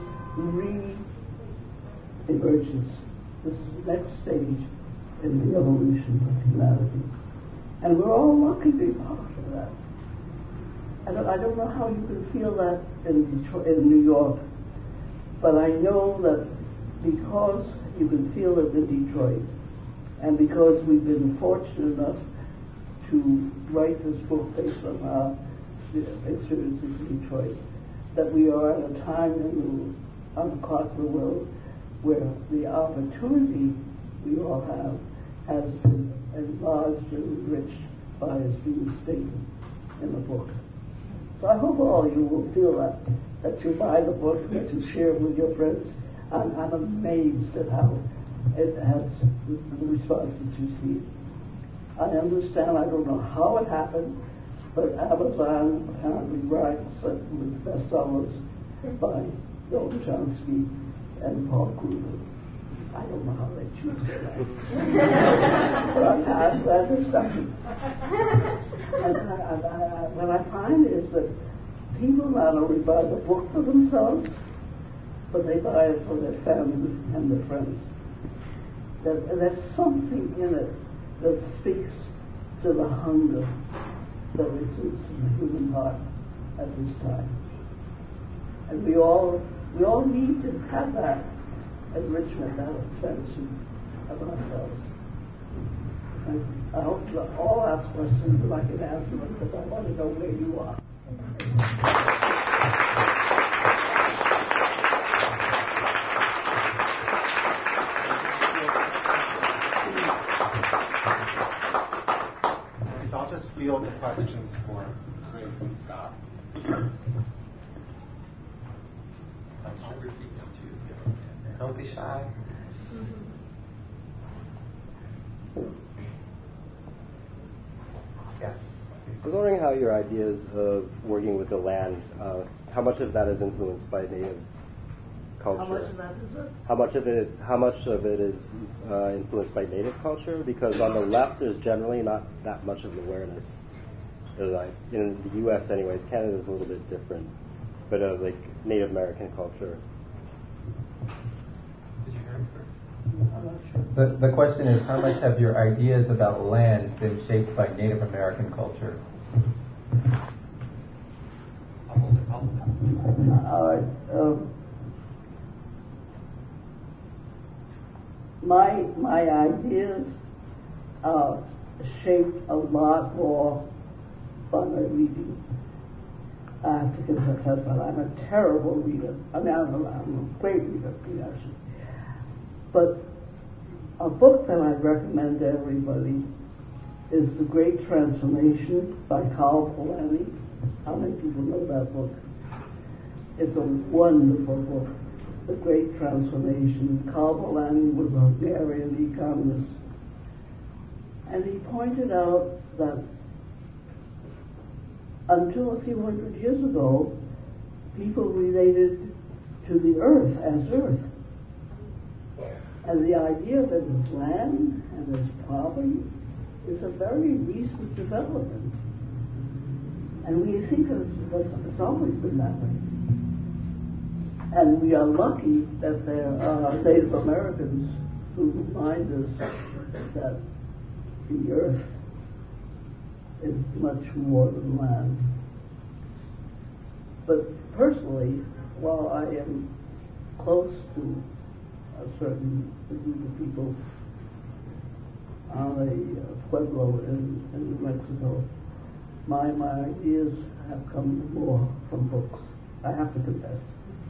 re-emergence, this next stage in the evolution of humanity. And we're all lucky to be part of that. I don't, I don't know how you can feel that in Detroit, in New York, but I know that because you can feel it in Detroit, and because we've been fortunate enough to write this book based on our experiences in Detroit, that we are at a time in the, on the clock of the world where the opportunity we all have has been enlarged and enriched by as being stated in the book. So I hope all of you will feel that, that you buy the book, that you share it with your friends. I'm, I'm amazed at how it has the responses you see. I understand, I don't know how it happened, but Amazon apparently writes with bestsellers by Noam Chomsky and Paul Krugman. I don't know how they choose that. But I'm glad that is something. And I, I, I, what I find is that people not only buy the book for themselves, but they buy it for their family and their friends. That, there's something in it that speaks to the hunger that exists in the human heart at this time. And we all we all need to have that enrichment, that expansion of ourselves. And I hope you all ask questions and I can answer them because I want to know where you are.
So I'll just field the questions for Grace and Scott.
Don't be shy. Yes.
I was wondering how your ideas of working with the land, uh, how much of that is influenced by native culture?
How much of that is it?
How much of it? How much of it is uh, influenced by native culture? Because on the left, there's generally not that much of an awareness. There's like in the U S, anyways. Canada's a little bit different, but uh, like Native American culture.
Did you hear him first?
I'm not sure.
The, the question is, how much have your ideas about land been shaped by Native American culture?
I'll hold it. I'll hold it.
All right. Um, my my ideas are shaped a lot more by my reading. I have to confess that I'm a terrible reader. I mean, I'm a, I'm a great reader, actually. But a book that I recommend to everybody is The Great Transformation by Karl Polanyi. How many people know that book? It's a wonderful book, The Great Transformation. Karl Polanyi was a Hungarian economist. And he pointed out that until a few hundred years ago, people related to the earth as earth. And the idea that there's land and there's property is a very recent development. And we think it's, it's always been that way. And we are lucky that there are Native Americans who remind us that the earth is much more than land. But personally, while I am close to a certain group of people on a uh, pueblo in, in New Mexico, my, my ideas have come more from books. I have to confess.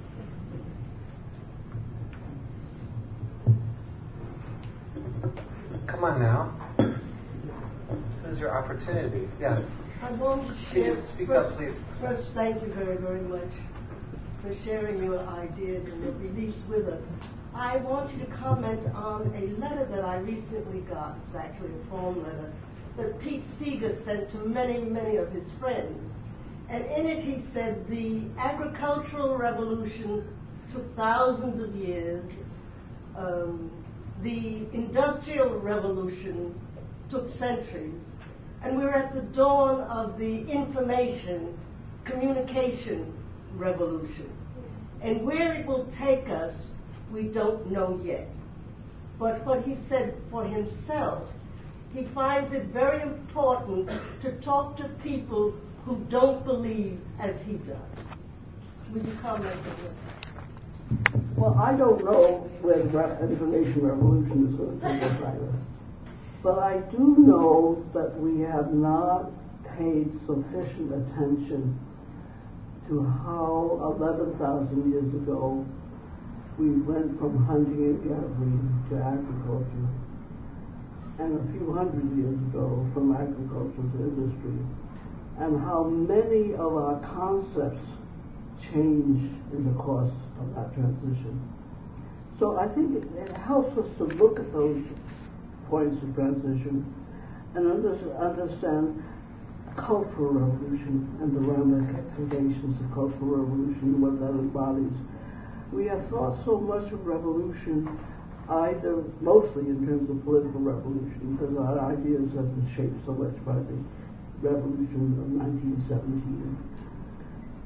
Come on now. This is your opportunity. Yes.
I want to
Could
share.
you speak
first,
up, please?
First, thank you very, very much for sharing your ideas and your beliefs with us. I want you to comment on a letter that I recently got. It's actually a phone letter that Pete Seeger sent to many, many of his friends. And in it he said the agricultural revolution took thousands of years. Um, the industrial revolution took centuries. And we're at the dawn of the information communication revolution. And where it will take us, we don't know yet. But what he said for himself, he finds it very important to talk to people who don't believe as he does. Will you comment on that?
Well, I don't know where the re- information revolution is going to take us either. But I do know that we have not paid sufficient attention to how eleven thousand years ago we went from hunting and gathering to agriculture, and a few hundred years ago from agriculture to industry, and how many of our concepts changed in the course of that transition. So I think it, it helps us to look at those points of transition and under, understand cultural revolution and the ramifications of cultural revolution and what that embodies. We have thought so much of revolution either mostly in terms of political revolution, because our ideas have been shaped so much by the revolution of nineteen seventeen.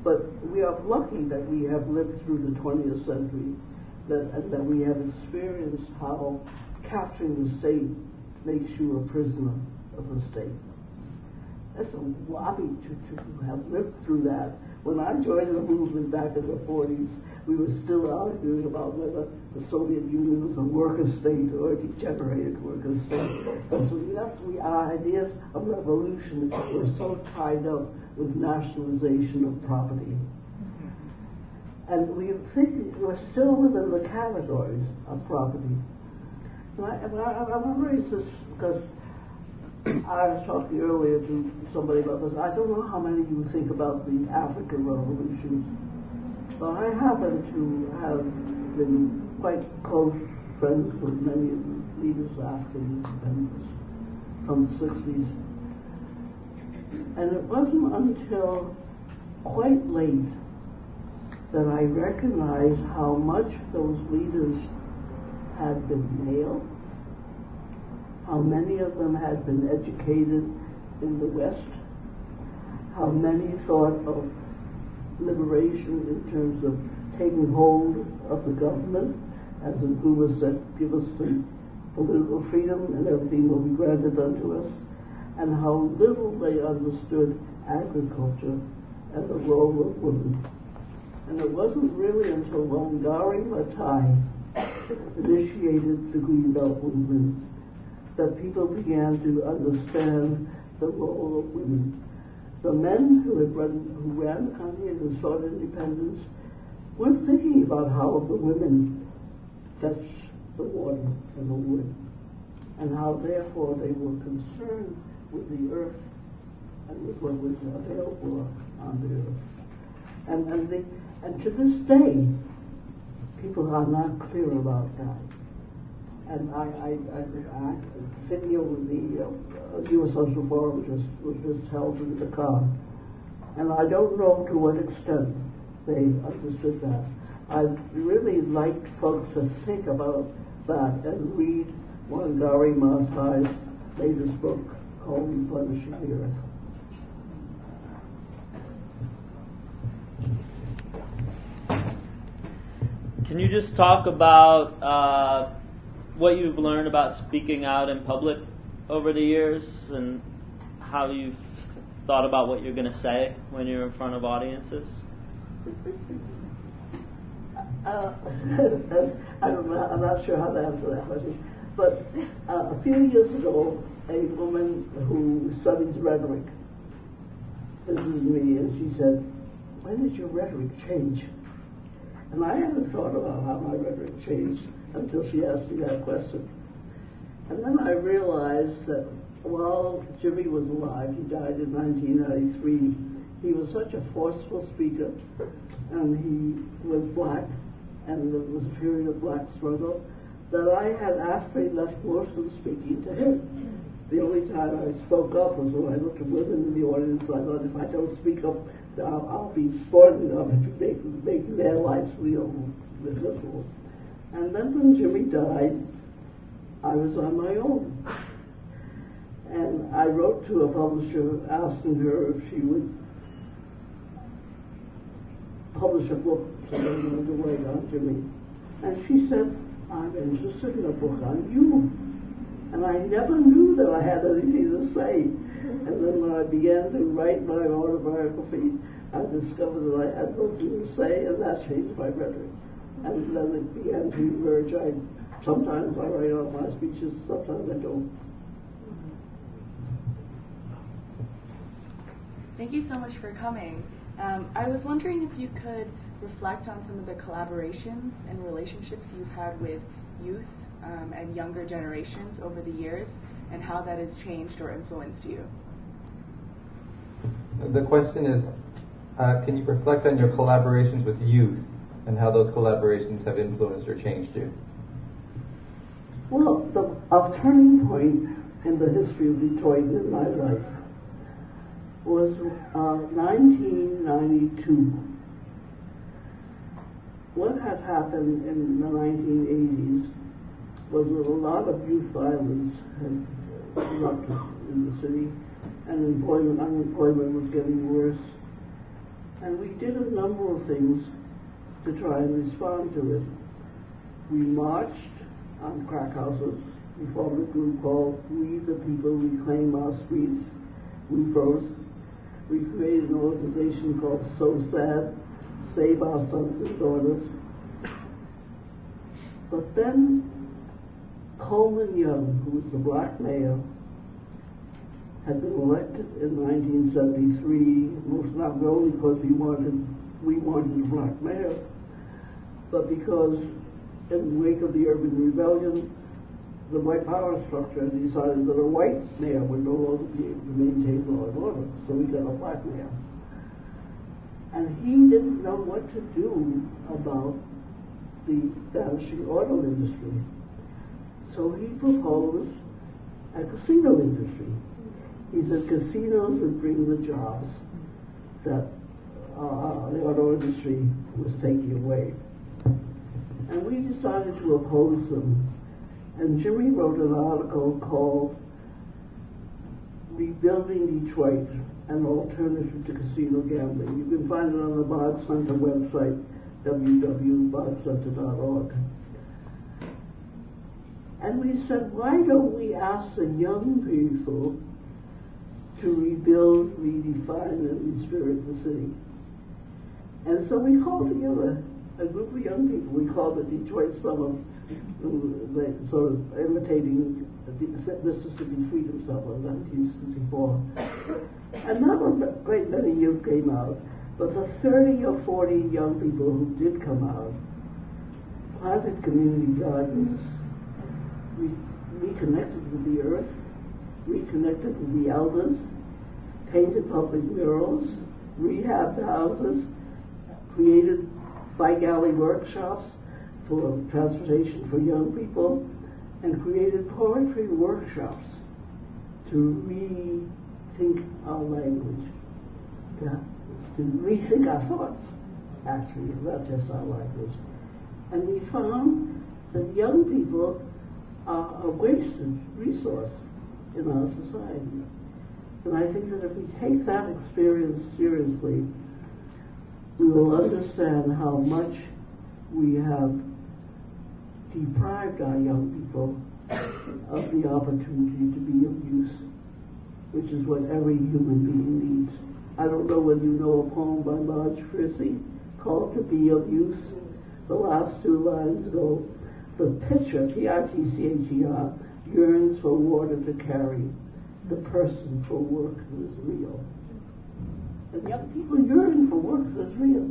But we are lucky that we have lived through the twentieth century, that, and that we have experienced how capturing the state makes you a prisoner of the state. That's a lobby to, to have lived through that. When I joined the movement back in the forties, we were still arguing about whether the Soviet Union was a worker state or a degenerated worker state. And so that's we, our ideas of revolution were so tied up with nationalization of property. And we think we're still within the categories of property. And I, and I, I'm raised this because I was talking earlier to somebody about this. I don't know how many of you think about the African revolutions, but I happen to have been quite close friends with many of the leaders of African independence from the sixties. And it wasn't until quite late that I recognized how much those leaders had been male, how many of them had been educated in the West, how many thought of liberation in terms of taking hold of the government, as Nkrumah said, give us the political freedom and everything will be granted unto us, and how little they understood agriculture as a role of women. And it wasn't really until Wangari Maathai initiated the Green Belt movement that people began to understand the role of women. The men who had run, who ran the country and who sought independence weren't thinking about how the women fetched the water and the wood, and how therefore they were concerned with the earth and with what was available on the earth. And and, the, and to this day, people are not clear about that. And I, I, I, I video with the uh, U S Social Forum was just, was just held in the car. And I don't know to what extent they understood that. I'd really like folks to think about that and read Wangari Maathai's latest book called Replenishing the Earth.
Can you just talk about uh, what you've learned about speaking out in public over the years and how you've thought about what you're going to say when you're in front of audiences?
Uh, I don't know, I'm not sure how to answer that question. But uh, a few years ago, a woman who studies rhetoric visited me and she said, "When did your rhetoric change?" And I hadn't thought about how my rhetoric changed until she asked me that question. And then I realized that while Jimmy was alive, he died in nineteen ninety-three, he was such a forceful speaker, and he was black, and there was a period of black struggle, that I had actually left most of the speaking to him. The only time I spoke up was when I looked at women in the audience. I thought, if I don't speak up, I'll, I'll be spoiling them and making, making their lives real miserable. And then when Jimmy died, I was on my own. And I wrote to a publisher asking her if she would publish a book so they wanted to write on Jimmy. And she said, "I'm interested in a book on you." And I never knew that I had anything to say. And then when I began to write my autobiography, I discovered that I had nothing to say, and that changed my rhetoric. And then it began to emerge. I sometimes I write out my speeches, sometimes I don't.
Thank you so much for coming. Um, I was wondering if you could reflect on some of the collaborations and relationships you've had with youth um, and younger generations over the years, and how that has changed or influenced you.
The question is, uh, can you reflect on your collaborations with youth and how those collaborations have influenced or changed you?
Well, the, a turning point in the history of Detroit in my life was uh, nineteen ninety-two. What had happened in the nineteen eighties was that a lot of youth violence had erupted in the city, and employment, unemployment was getting worse. And we did a number of things to try and respond to it. We marched on crack houses. We formed a group called We the People Reclaim Our Streets, We First. We created an organization called So Sad, Save Our Sons and Daughters. But then Coleman Young, who was the black mayor, had been elected in nineteen seventy-three, most not only because we wanted we wanted a black mayor, but because in the wake of the Urban Rebellion, the white power structure decided that a white mayor would no longer be able to maintain law and order, so we got a black mayor. And he didn't know what to do about the vanishing auto industry. So he proposed a casino industry. He said casinos would bring the jobs that uh, the auto industry was taking away. And we decided to oppose them. And Jimmy wrote an article called Rebuilding Detroit, an Alternative to Casino Gambling. You can find it on the Bob Center website, w w w dot bob center dot org. And we said, why don't we ask the young people to rebuild, redefine, and respirit the city? And so we called together a group of young people. We called it Detroit Summer, sort of imitating the Mississippi Freedom Summer in nineteen sixty-four. And not a great many youth came out, but the thirty or forty young people who did come out planted community gardens, we reconnected with the earth, reconnected with the elders, painted public murals, rehabbed houses, created bike alley workshops for transportation for young people, and created poetry workshops to rethink our language, yeah? to rethink our thoughts, actually, not just our language. And we found that young people are a wasted resource in our society. And I think that if we take that experience seriously, we will understand how much we have deprived our young people of the opportunity to be of use, which is what every human being needs. I don't know whether you know a poem by Marge Frizzy called To Be of Use. The last two lines go, the pitcher, P I T C H E R, yearns for water to carry, the person for work that is real. And young people yearn for work that's real.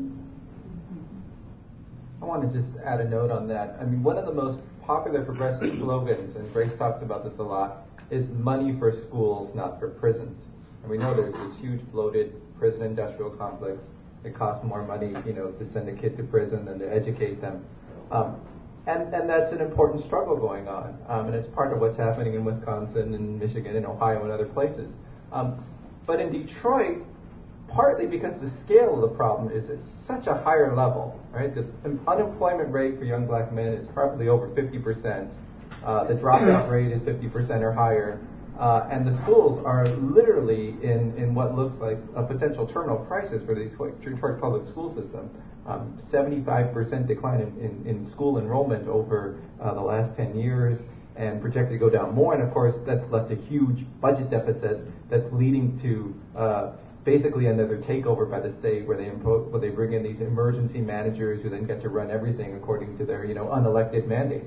I want to just add a note on that. I mean, one of the most popular progressive slogans, and Grace talks about this a lot, is money for schools, not for prisons. And we know there's this huge bloated prison industrial complex. It costs more money, you know, to send a kid to prison than to educate them. Um, and, and that's an important struggle going on. Um, and it's part of what's happening in Wisconsin and Michigan and Ohio and other places. Um, but in Detroit, partly because the scale of the problem is at such a higher level, right? The unemployment rate for young black men is probably over fifty percent. Uh, the dropout rate is fifty percent or higher. Uh, and the schools are literally in, in what looks like a potential terminal crisis for the Detroit, Detroit public school system. Um, seventy-five percent decline in, in, in school enrollment over uh, the last ten years, and projected to go down more. And of course, that's left a huge budget deficit that's leading to uh, basically another takeover by the state, where they impose, where they bring in these emergency managers who then get to run everything according to their, you know, unelected mandates.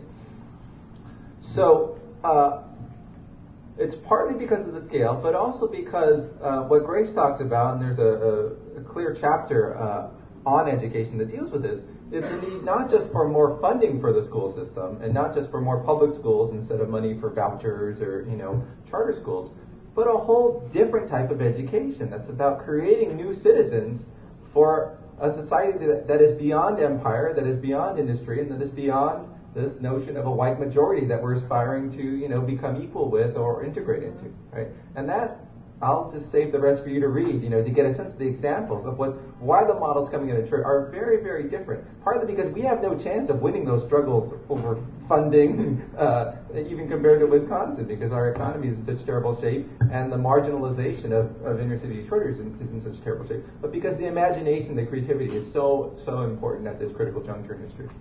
So uh, it's partly because of the scale, but also because uh, what Grace talks about, and there's a, a, a clear chapter uh, on education that deals with this, is the need not just for more funding for the school system, and not just for more public schools instead of money for vouchers or, you know, charter schools, but a whole different type of education that's about creating new citizens for a society that, that is beyond empire, that is beyond industry, and that is beyond this notion of a white majority that we're aspiring to, you know, become equal with or integrate into, right? And that I'll just save the rest for you to read, you know, to get a sense of the examples of what why the models coming out of church are very, very different. Partly because we have no chance of winning those struggles over funding, uh, even compared to Wisconsin, because our economy is in such terrible shape, and the marginalization of, of inner city Detroiters is in, is in such terrible shape. But because the imagination, the creativity is so, so important at this critical juncture in history.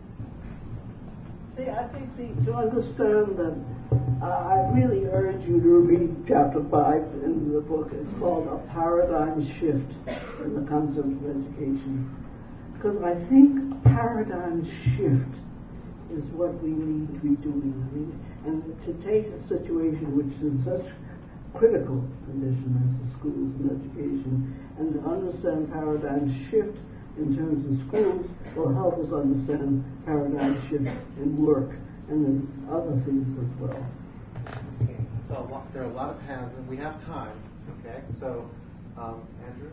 See, I think the, to understand that, uh, I really urge you to read chapter five in the book. It's called A Paradigm Shift in the Concept of Education. Because I think a paradigm shift is what we need to be doing. I mean, and to take a situation which is in such critical condition as the schools and education, and to understand paradigm shift in terms of schools will help us understand paradigm shift in work and in other things as well.
Okay, so a lot, there are a lot of hands, and we have time. Okay, so um, Andrew.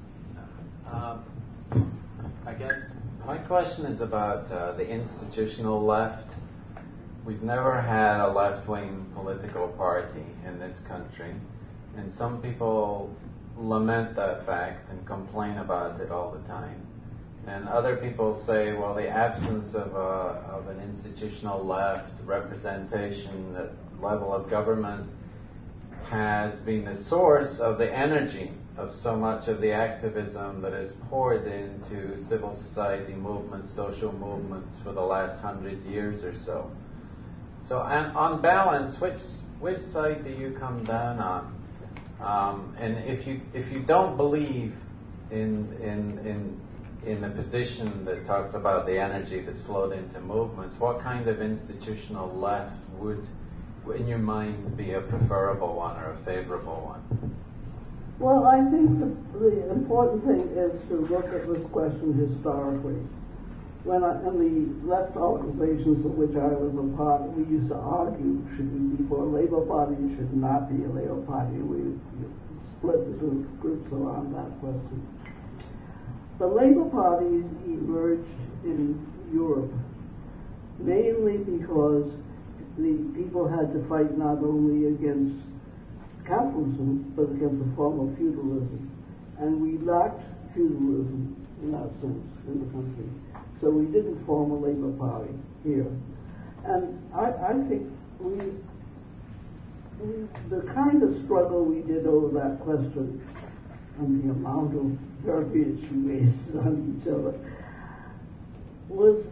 Um, I guess my question is about uh, the institutional left. We've never had a left-wing political party in this country, and some people lament that fact and complain about it all the time. And other people say, well, the absence of, a, of an institutional left representation at level of government has been the source of the energy of so much of the activism that is poured into civil society movements, social movements for the last hundred years or so. So, and on balance, which which side do you come down on? Um, and if you if you don't believe in in in in a position that talks about the energy that's flowed into movements, what kind of institutional left would, in your mind, be a preferable one or a favorable one?
Well, I think the, the important thing is to look at this question historically. When I, in the left organizations of which I was a part, we used to argue, should we be for a Labor Party, should not be a Labor Party. We, we split into groups around that question. The Labor parties emerged in Europe mainly because the people had to fight not only against capitalism but against a form of feudalism. And we lacked feudalism in that sense in the country. So we didn't form a Labor Party here. And I, I think we, we, the kind of struggle we did over that question and the amount of verbiage we wasted on each other was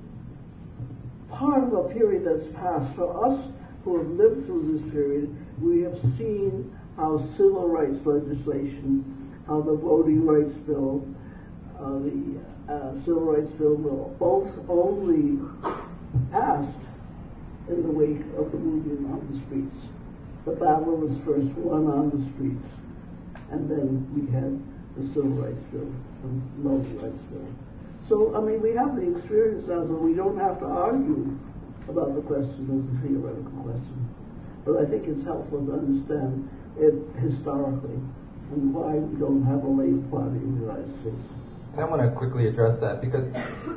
part of a period that's passed. For us who have lived through this period, we have seen how civil rights legislation, how the Voting Rights Bill, uh, the uh, Civil Rights Bill were both only passed in the wake of the movement on the streets. The battle was first won on the streets, and then we had the Civil Rights Bill and Voting Rights Bill. So, I mean, we have the experience now, so we don't have to argue about the question as a theoretical question. But I think it's helpful to understand it historically and why we don't have a Labor Party in the United States.
And I want to quickly address that because,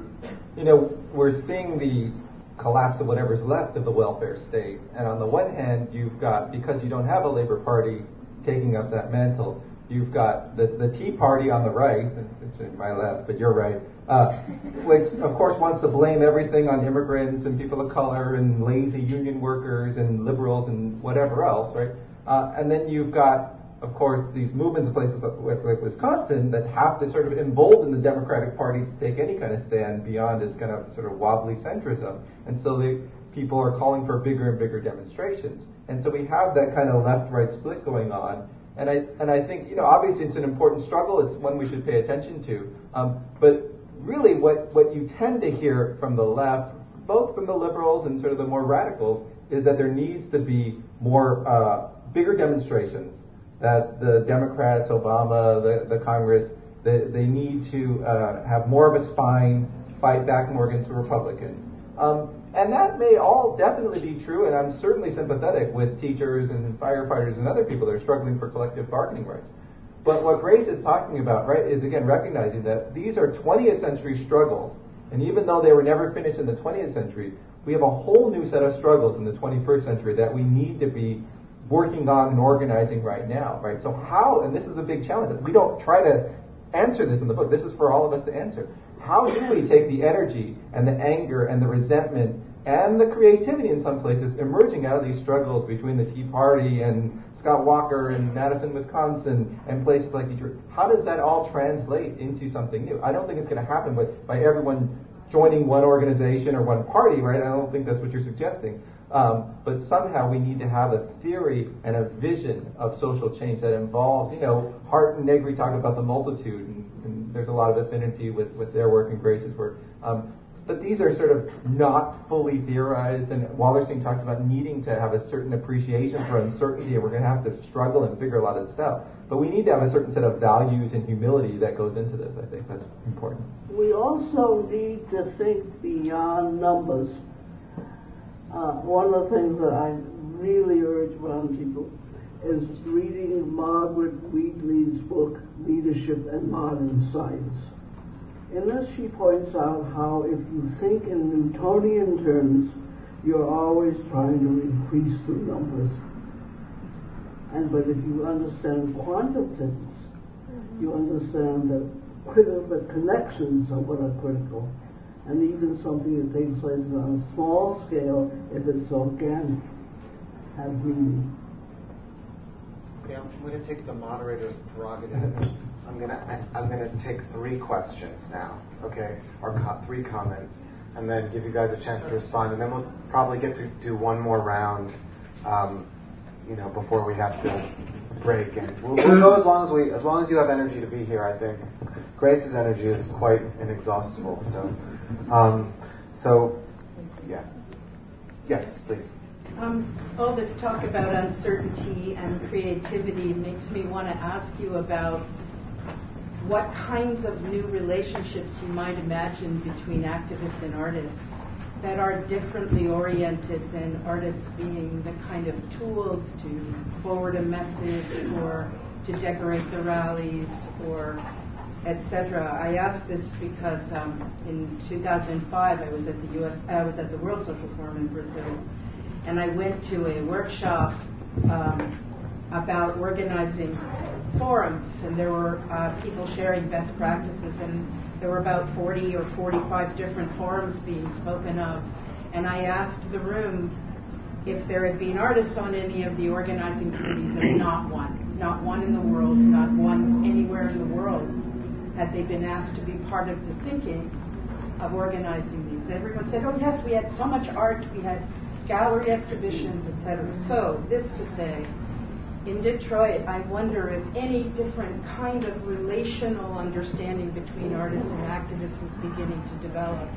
you know, we're seeing the collapse of whatever's left of the welfare state. And on the one hand, you've got, because you don't have a Labor Party taking up that mantle, you've got the, the Tea Party on the right, it's my left, but you're right, uh, which of course wants to blame everything on immigrants and people of color and lazy union workers and liberals and whatever else, right? Uh, and then you've got, of course, these movements in places like, like Wisconsin that have to sort of embolden the Democratic Party to take any kind of stand beyond its kind of sort of wobbly centrism. And so the people are calling for bigger and bigger demonstrations. And so we have that kind of left-right split going on. And I and I think, you know, obviously it's an important struggle. It's one we should pay attention to. Um, but really what, what you tend to hear from the left, both from the liberals and sort of the more radicals, is that there needs to be more uh, bigger demonstrations, that the Democrats, Obama, the, the Congress, they, they need to uh, have more of a spine, fight back more against the Republicans. Um, and that may all definitely be true, and I'm certainly sympathetic with teachers and firefighters and other people that are struggling for collective bargaining rights. But what Grace is talking about, right, is again recognizing that these are twentieth century struggles, and even though they were never finished in the twentieth century, we have a whole new set of struggles in the twenty-first century that we need to be working on and organizing right now, right? So how, and this is a big challenge, we don't try to answer this in the book. This is for all of us to answer. How do we take the energy and the anger and the resentment and the creativity in some places emerging out of these struggles between the Tea Party and Scott Walker and Madison, Wisconsin, and places like Detroit? How does that all translate into something new? I don't think it's going to happen by, by everyone joining one organization or one party, right? I don't think that's what you're suggesting. Um, but somehow we need to have a theory and a vision of social change that involves, you know, Hart and Negri talk about the multitude, and, and there's a lot of affinity with, with their work and Grace's work. Um, but these are sort of not fully theorized, and Wallerstein talks about needing to have a certain appreciation for uncertainty, and we're going to have to struggle and figure a lot of this out. But we need to have a certain set of values and humility that goes into this. I think that's important.
We also need to think beyond numbers. Uh, one of the things that I really urge around people is reading Margaret Wheatley's book, Leadership and Modern Science. In this, she points out how if you think in Newtonian terms, you're always trying to increase the numbers. And but if you understand quantum physics, you understand that critical, the connections are what are critical. And even something that takes place on a small scale, if it's organic, has meaning.
Okay, I'm going to take the moderator's prerogative. I'm going to I'm going to take three questions now, okay, or co- three comments, and then give you guys a chance to respond, and then we'll probably get to do one more round, um, you know, before we have to break. And we'll, we'll go as long as we as long as you have energy to be here. I think Grace's energy is quite inexhaustible. So. Um, so, yeah. Yes, please.
Um, all this talk about uncertainty and creativity makes me want to ask you about what kinds of new relationships you might imagine between activists and artists that are differently oriented than artists being the kind of tools to forward a message or to decorate the rallies or et cetera. I ask this because um, in two thousand five I was at the U S I was at the World Social Forum in Brazil, and I went to a workshop um, about organizing forums, and there were uh, people sharing best practices, and there were about forty or forty-five different forums being spoken of, and I asked the room if there had been artists on any of the organizing committees, and not one, not one in the world, not one anywhere in the world had they been asked to be part of the thinking of organizing these. Everyone said, oh yes, we had so much art, we had gallery exhibitions, et cetera. So, this to say, in Detroit, I wonder if any different kind of relational understanding between artists and activists is beginning to develop.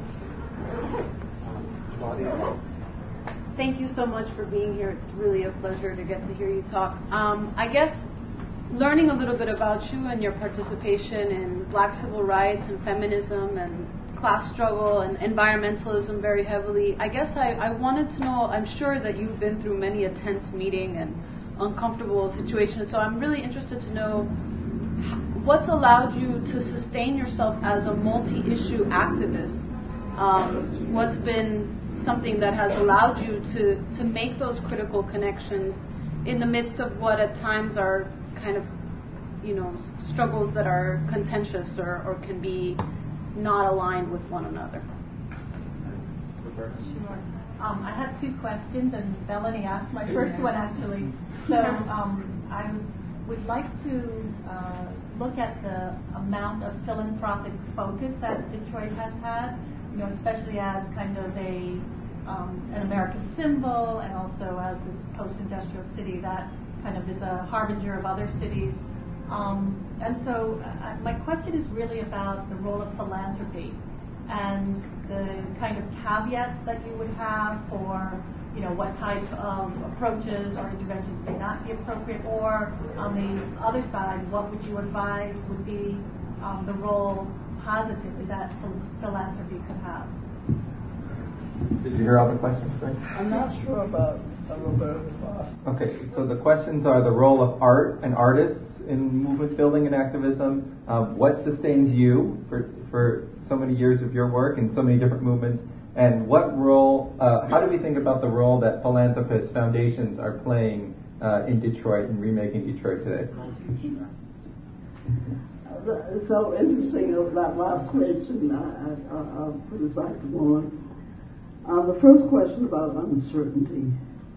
Thank you so much for being here. It's really a pleasure to get to hear you talk. Um, I guess learning a little bit about you and your participation in Black civil rights and feminism and class struggle and environmentalism very heavily, I guess I, I wanted to know, I'm sure that you've been through many a tense meeting and uncomfortable situations, so I'm really interested to know what's allowed you to sustain yourself as a multi-issue activist. Um, what's been something that has allowed you to, to make those critical connections in the midst of what at times are kind of, you know, struggles that are contentious or, or can be not aligned with one another.
Sure. Um, I have two questions, and Melanie asked my first one actually. So um, I would like to uh, look at the amount of philanthropic focus that Detroit has had, you know, especially as kind of a um, an American symbol, and also as this post-industrial city that kind of is a harbinger of other cities. Um, and so uh, my question is really about the role of philanthropy and the kind of caveats that you would have for, you know, what type of approaches or interventions may not be appropriate, or on the other side, what would you advise would be um, the role positively that philanthropy could have?
Did you hear all the questions, Grace?
I'm not sure about Roberto.
Okay, so the questions are the role of art and artists in movement building and activism, um, what sustains you for, for so many years of your work in so many different movements, and what role, uh, how do we think about the role that philanthropists, foundations are playing uh, in Detroit and remaking Detroit today?
It's so interesting, that last question. I, I, I'll put aside for a moment. Uh, the first question about uncertainty.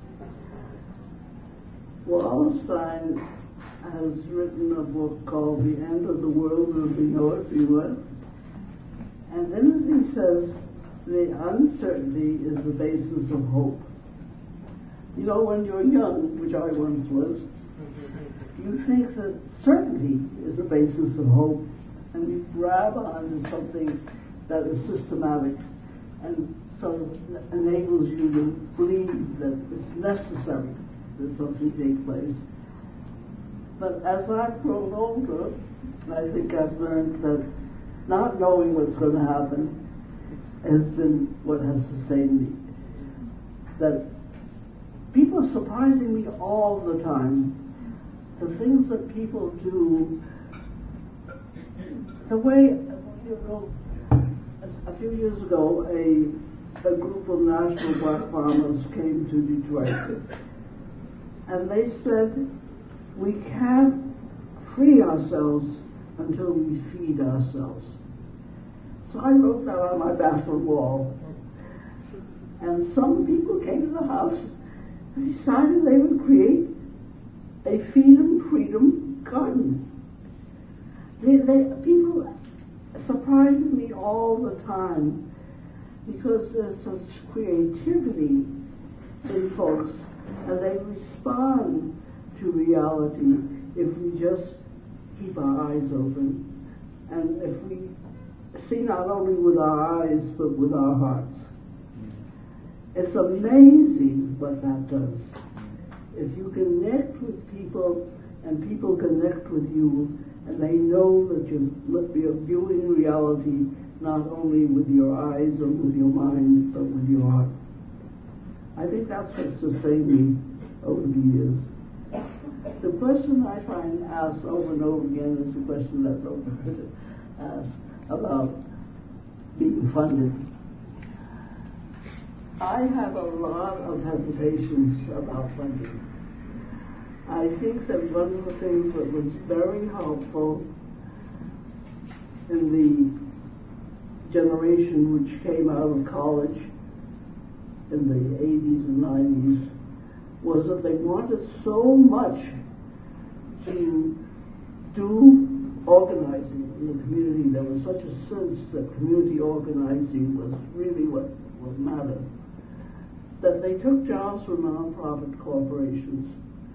Wallerstein has written a book called The End of the World as We Know It, you know, and in it he says the uncertainty is the basis of hope. You know, when you're young, which I once was, you think that certainty is the basis of hope, and you grab onto something that is systematic and so enables you to believe that it's necessary that something take place. But as I've grown older, I think I've learned that not knowing what's going to happen has been what has sustained me. That people are surprising me all the time. The things that people do, the way, you know, a few years ago, a, a group of national black farmers came to Detroit, and they said, we can't free ourselves until we feed ourselves. So I wrote that on my bathroom wall. And some people came to the house and decided they would create a feed 'em freedom garden. They, they, people surprise me all the time because there's such creativity in folks, and they respond to reality if we just keep our eyes open, and if we see not only with our eyes but with our hearts. It's amazing what that does. If you connect with people and people connect with you, and they know that you're viewing reality not only with your eyes or with your mind but with your heart. I think that's what sustained me over the years. The question I find asked over and over again is the question that Robert asked about being funded. I have a lot of hesitations about funding. I think that one of the things that was very helpful in the generation which came out of college in the eighties and nineties was that they wanted so much to do organizing in the community. There was such a sense that community organizing was really what, what mattered, that they took jobs from nonprofit corporations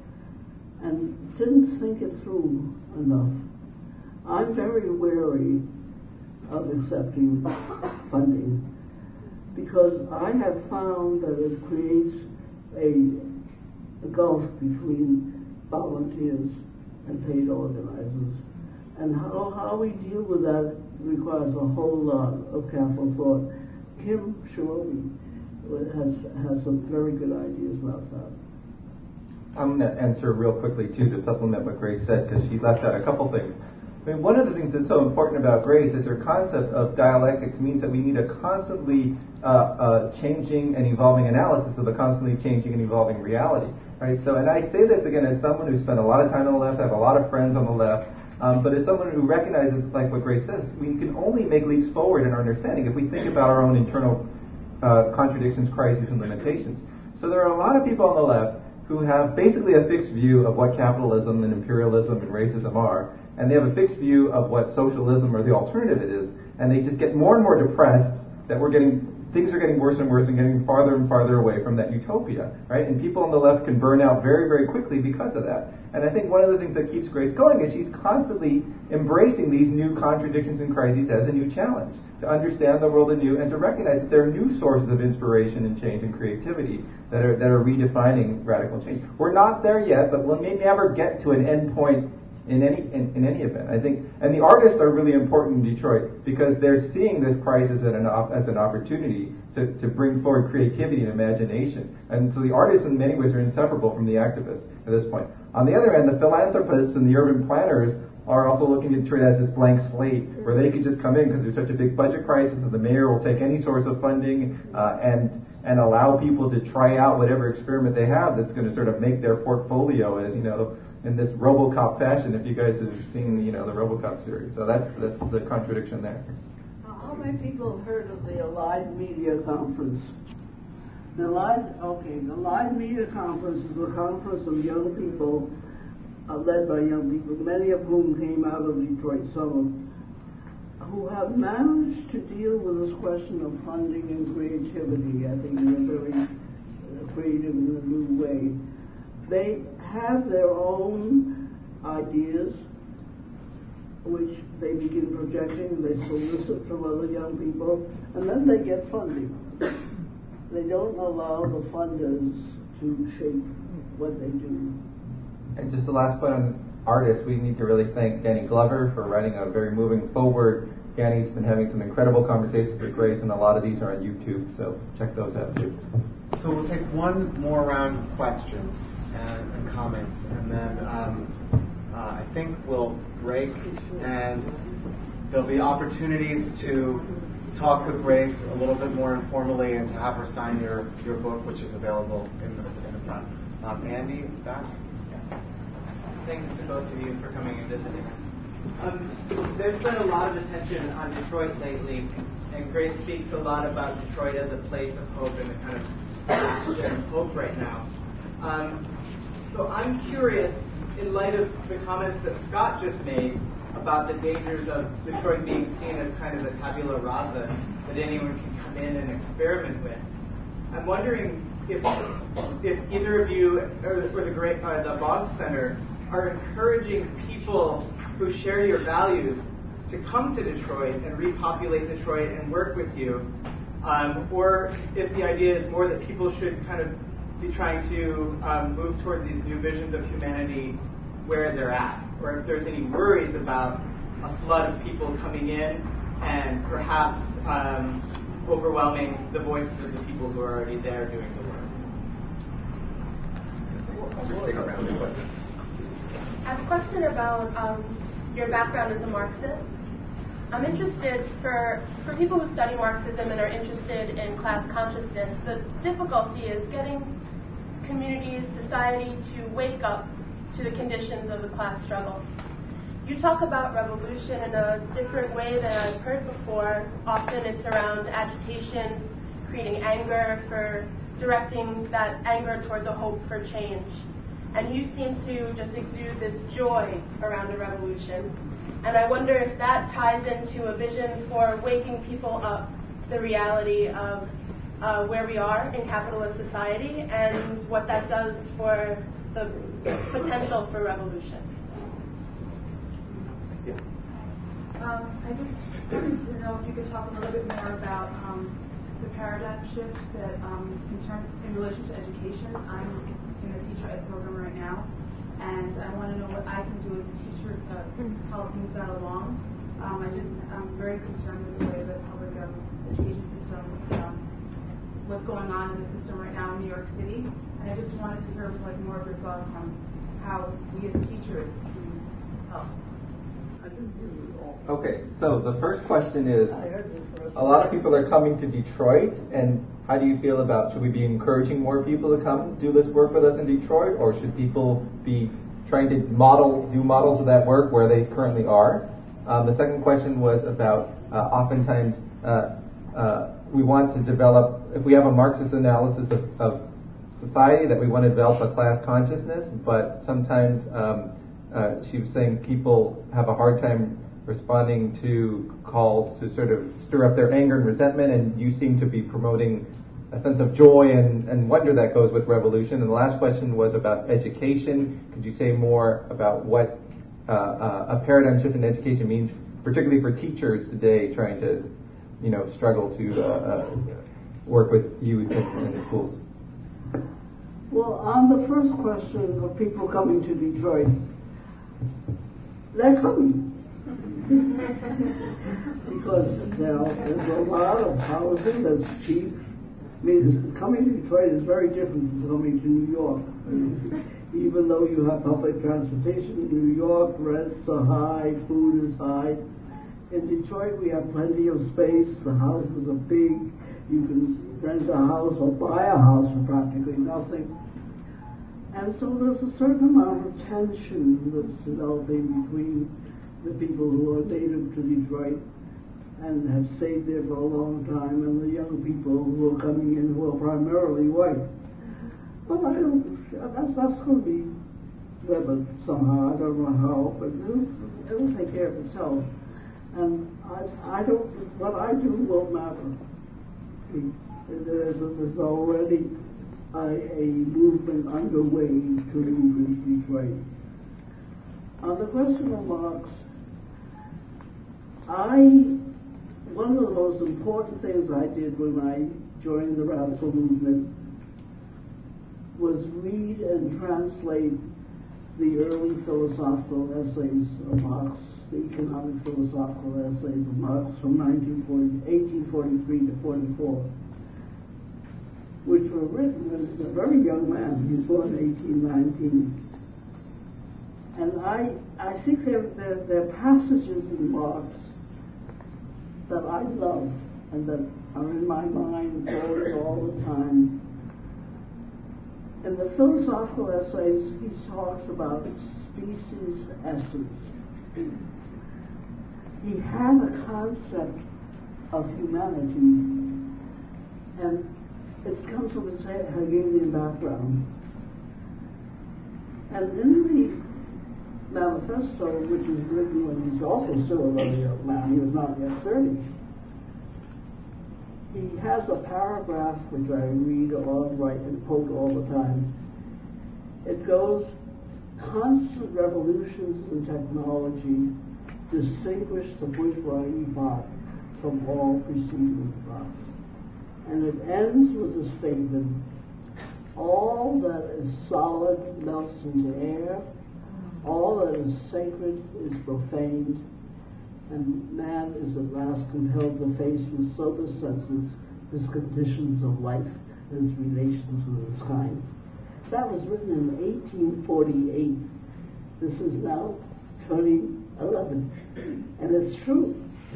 and didn't think it through enough. I'm very wary of accepting funding because I have found that it creates a a gulf between volunteers and paid organizers. And how, how we deal with that requires a whole lot of careful thought. Kim Shirley has, has some very good ideas about that.
I'm going to answer real quickly, too, to supplement what Grace said, because she left out a couple things. I mean, one of the things that's so important about Grace is her concept of dialectics means that we need a constantly uh, uh, changing and evolving analysis of the constantly changing and evolving reality. Right? So, and I say this again as someone who spent a lot of time on the left, I have a lot of friends on the left, um, but as someone who recognizes, like what Grace says, we can only make leaps forward in our understanding if we think about our own internal uh, contradictions, crises, and limitations. So there are a lot of people on the left who have basically a fixed view of what capitalism and imperialism and racism are, and they have a fixed view of what socialism or the alternative it is, and they just get more and more depressed that we're getting, things are getting worse and worse and getting farther and farther away from that utopia, right? And people on the left can burn out very, very quickly because of that. And I think one of the things that keeps Grace going is she's constantly embracing these new contradictions and crises as a new challenge, to understand the world anew and to recognize that there are new sources of inspiration and change and creativity that are that are redefining radical change. We're not there yet, but we may never get to an end point in any in, in any event. I think, and the artists are really important in Detroit because they're seeing this crisis as an, as an opportunity to, to bring forward creativity and imagination. And so the artists in many ways are inseparable from the activists at this point. On the other hand, the philanthropists and the urban planners are also looking at Detroit as this blank slate where they could just come in because there's such a big budget crisis and the mayor will take any source of funding uh, and and allow people to try out whatever experiment they have that's going to sort of make their portfolio as, you know, in this RoboCop fashion, if you guys have seen, you know, the RoboCop series. So that's, that's the contradiction there.
How many people have heard of the Allied Media Conference? The Allied, okay, the Allied Media Conference is a conference of young people, uh, led by young people, many of whom came out of Detroit, some who have managed to deal with this question of funding and creativity, I think, in a very uh, creative and a new way. They have their own ideas, which they begin projecting, they solicit from other young people, and then they get funding. They don't allow the funders to shape what they do.
And just the last point on artists, we need to really thank Danny Glover for writing a very moving forward. Danny's been having some incredible conversations with Grace, and a lot of these are on YouTube, so check those out too.
So we'll take one more round of questions and, and comments, and then um, uh, I think we'll break, and there'll be opportunities to talk with Grace a little bit more informally and to have her sign your, your book, which is available in the, in the front. Um, Andy, back? Yeah.
Thanks to both of you for coming and visiting us. Um, there's been a lot of attention on Detroit lately, and Grace speaks a lot about Detroit as a place of hope and the kind of bastion of hope right now. Um, so I'm curious, in light of the comments that Scott just made about the dangers of Detroit being seen as kind of a tabula rasa that anyone can come in and experiment with, I'm wondering if if either of you or, or the great uh, the Boggs Center are encouraging people who share your values to come to Detroit and repopulate Detroit and work with you, um, or if the idea is more that people should kind of be trying to um, move towards these new visions of humanity where they're at, or if there's any worries about a flood of people coming in and perhaps um, overwhelming the voices of the people who are already there doing the work.
Let's take a round of questions.
I have a question about um, your background as a Marxist. I'm interested for for people who study Marxism and are interested in class consciousness, the difficulty is getting communities, society to wake up to the conditions of the class struggle. You talk about revolution in a different way than I've heard before. Often it's around agitation, creating anger, for directing that anger towards a hope for change. And you seem to just exude this joy around a revolution. And I wonder if that ties into a vision for waking people up to the reality of uh, where we are in capitalist society and what that does for the potential for revolution.
Um, I just wanted to know if you could talk a little bit more about um, the paradigm shift that, um, in term, in relation to education. I'm in a teacher ed program right now, and I want to know what I can do as a teacher to help move that along. Um, I just I'm very concerned with the way the public um, education system, um, what's going on in the system right now in New York City, and I just wanted to hear like more of your thoughts on how we as teachers can help.
Okay, so the first question is, a lot of people are coming to Detroit, and how do you feel about, should we be encouraging more people to come do this work with us in Detroit, or should people be trying to model, do models of that work where they currently are? Um, the second question was about, uh, oftentimes, uh, uh, we want to develop, if we have a Marxist analysis of, of society, that we want to develop a class consciousness, but sometimes um, uh, she was saying people have a hard time responding to calls to sort of stir up their anger and resentment, and you seem to be promoting a sense of joy and, and wonder that goes with revolution. And the last question was about education. Could you say more about what uh, uh, a paradigm shift in education means, particularly for teachers today trying to, you know, struggle to uh, uh, work with youth in, in the schools?
Well, on the first question of people coming to Detroit, they're coming. Because now there's a lot of housing that's cheap. I mean, coming to Detroit is very different from coming to New York. I mean, even though you have public transportation in New York, rents are high, food is high. In Detroit, we have plenty of space. The houses are big. You can rent a house or buy a house for practically nothing. And so there's a certain amount of tension that's developing between the people who are native to Detroit and have stayed there for a long time and the young people who are coming in who are primarily white. But I don't, that's, that's going to be clever somehow. I don't know how, but it'll, it'll take care of itself. And I, I don't, what I do won't matter. There's, there's already a, a movement underway to move into Detroit. On the question of Marx, I, one of the most important things I did when I joined the radical movement was read and translate the early philosophical essays of Marx, the economic philosophical essays of Marx from eighteen forty-three to forty-four, which were written as a very young man. He was born in eighteen nineteen. And I, I think there, there, there are passages in Marx that I love and that are in my mind going all the time. In the philosophical essays, he talks about species essence. He had a concept of humanity, and it comes from his Hegelian background. And in the manifesto, which was written when he's also still a very young man, he was not yet thirty, he has a paragraph which I read or write and quote all the time. It goes, constant revolutions in technology distinguish the bourgeois epoch from all preceding epochs. And it ends with a statement, all that is solid melts into air, all that is sacred is profaned, and man is at last compelled to face with sober senses his conditions of life and his relations with his kind. That was written in eighteen forty-eight. This is now twenty eleven, and it's true.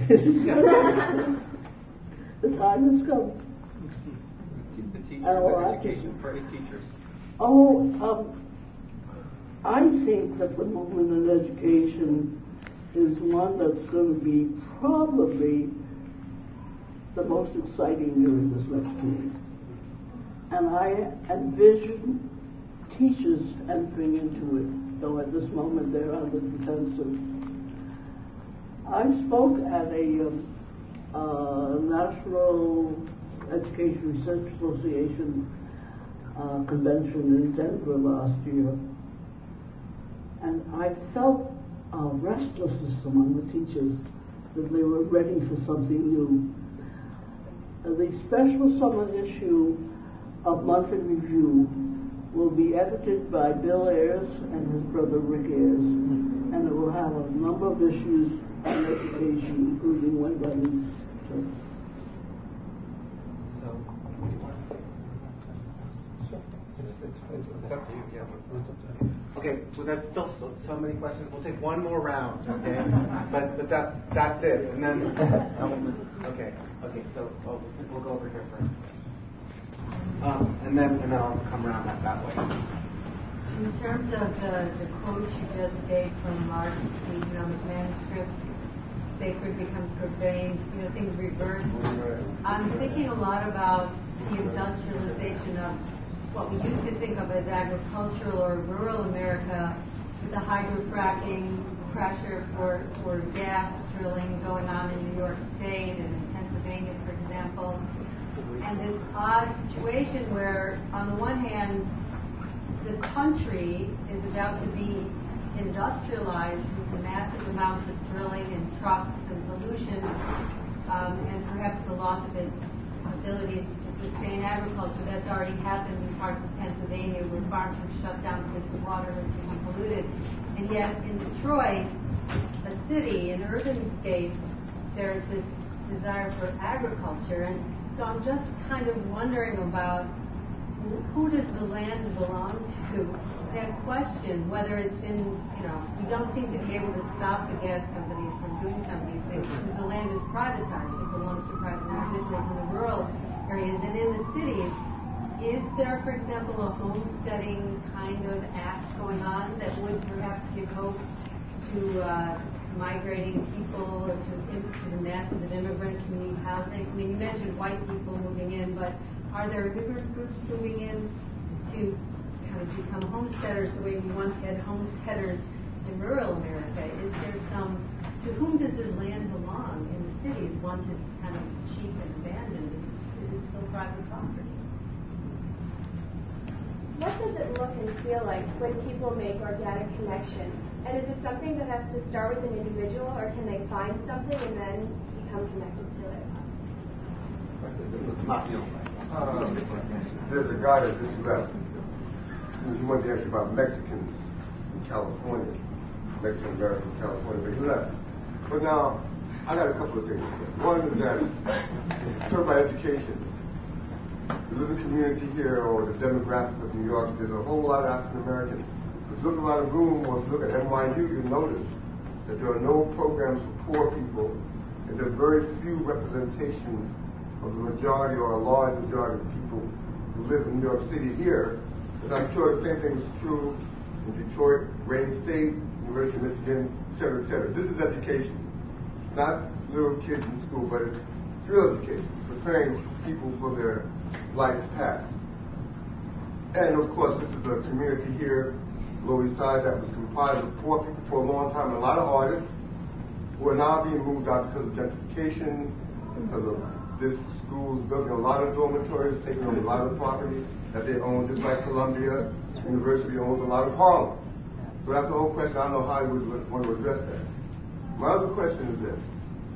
The time has come.
The teacher,
Oh,
the education for eight teachers.
Oh, um, I think that the movement in education is one that's going to be probably the most exciting during this next period. And I envision teachers entering into it, though at this moment they're on the defensive. I spoke at a um, uh, National Education Research Association uh, convention in Denver last year, and I felt a restlessness among the teachers that they were ready for something new. Uh, the special summer issue of Monthly Review will be edited by Bill Ayers and his brother Rick Ayers, and it will have a number of issues on education, including one by each.
So, what do you want to take? It's, it's, it's, it's up to you. Yeah, it's up to you.
Okay, well, there's still so, so many questions. We'll take one more round, okay? but but that's that's it, and then okay, okay. So oh, we'll go over here first, um, and then and then I'll come around that, that way.
In terms of the, the quotes you just gave from Marx, the economic manuscripts, sacred becomes profane, you know, things reverse. I'm thinking a lot about the industrialization of what we used to think of as agricultural or rural America, with the hydrofracking pressure for, for gas drilling going on in New York State and in Pennsylvania, for example. And this odd situation where, on the one hand, the country is about to be industrialized with massive amounts of drilling and trucks and pollution, um, and perhaps the loss of its abilities to sustain agriculture. That's already happened in parts of Pennsylvania where farms have shut down because the water has been polluted. And yet in Detroit, a city, an urban state, there's this desire for agriculture. And so I'm just kind of wondering about who does the land belong to? That question, whether it's in, you know, we don't seem to be able to stop the gas companies from doing some of these things because the land is privatized. It belongs to private individuals in the rural there, for example, a homesteading kind of act going on that would perhaps give hope to uh, migrating people, to, to the masses of immigrants who need housing? I mean, you mentioned white people moving in, but are there immigrant groups moving in to kind of become homesteaders the way we once had homesteaders in rural America? Is there some, to whom does this land belong in the cities once it's kind of cheap and abandoned? Is it, is it still private property?
What does it look and feel like when people make organic connection? And is it something that has to start with an individual, or can they find something and then become connected to it?
Uh, there's a guy that just left. He wanted to ask you about Mexicans in California, Mexican Americans in California, but he left. But now, I got a couple of things to say. One is that, in terms of education, the living community here, or the demographics of New York, there's a whole lot of African Americans. If you look around the room, or if you look at N Y U, you'll notice that there are no programs for poor people, and there are very few representations of the majority or a large majority of people who live in New York City here. And I'm sure the same thing is true in Detroit, Wayne State, University of Michigan, et cetera, et cetera. This is education. It's not little kids in school, but it's real education, preparing people for their life's path. And of course, this is a community here, Lower East Side, that was comprised of poor people for a long time. A lot of artists who are now being moved out because of gentrification, because of this school's building a lot of dormitories, taking on a lot of property that they own, just like Columbia University owns a lot of Harlem. So that's the whole question. I don't know how you would want to address that. My other question is this.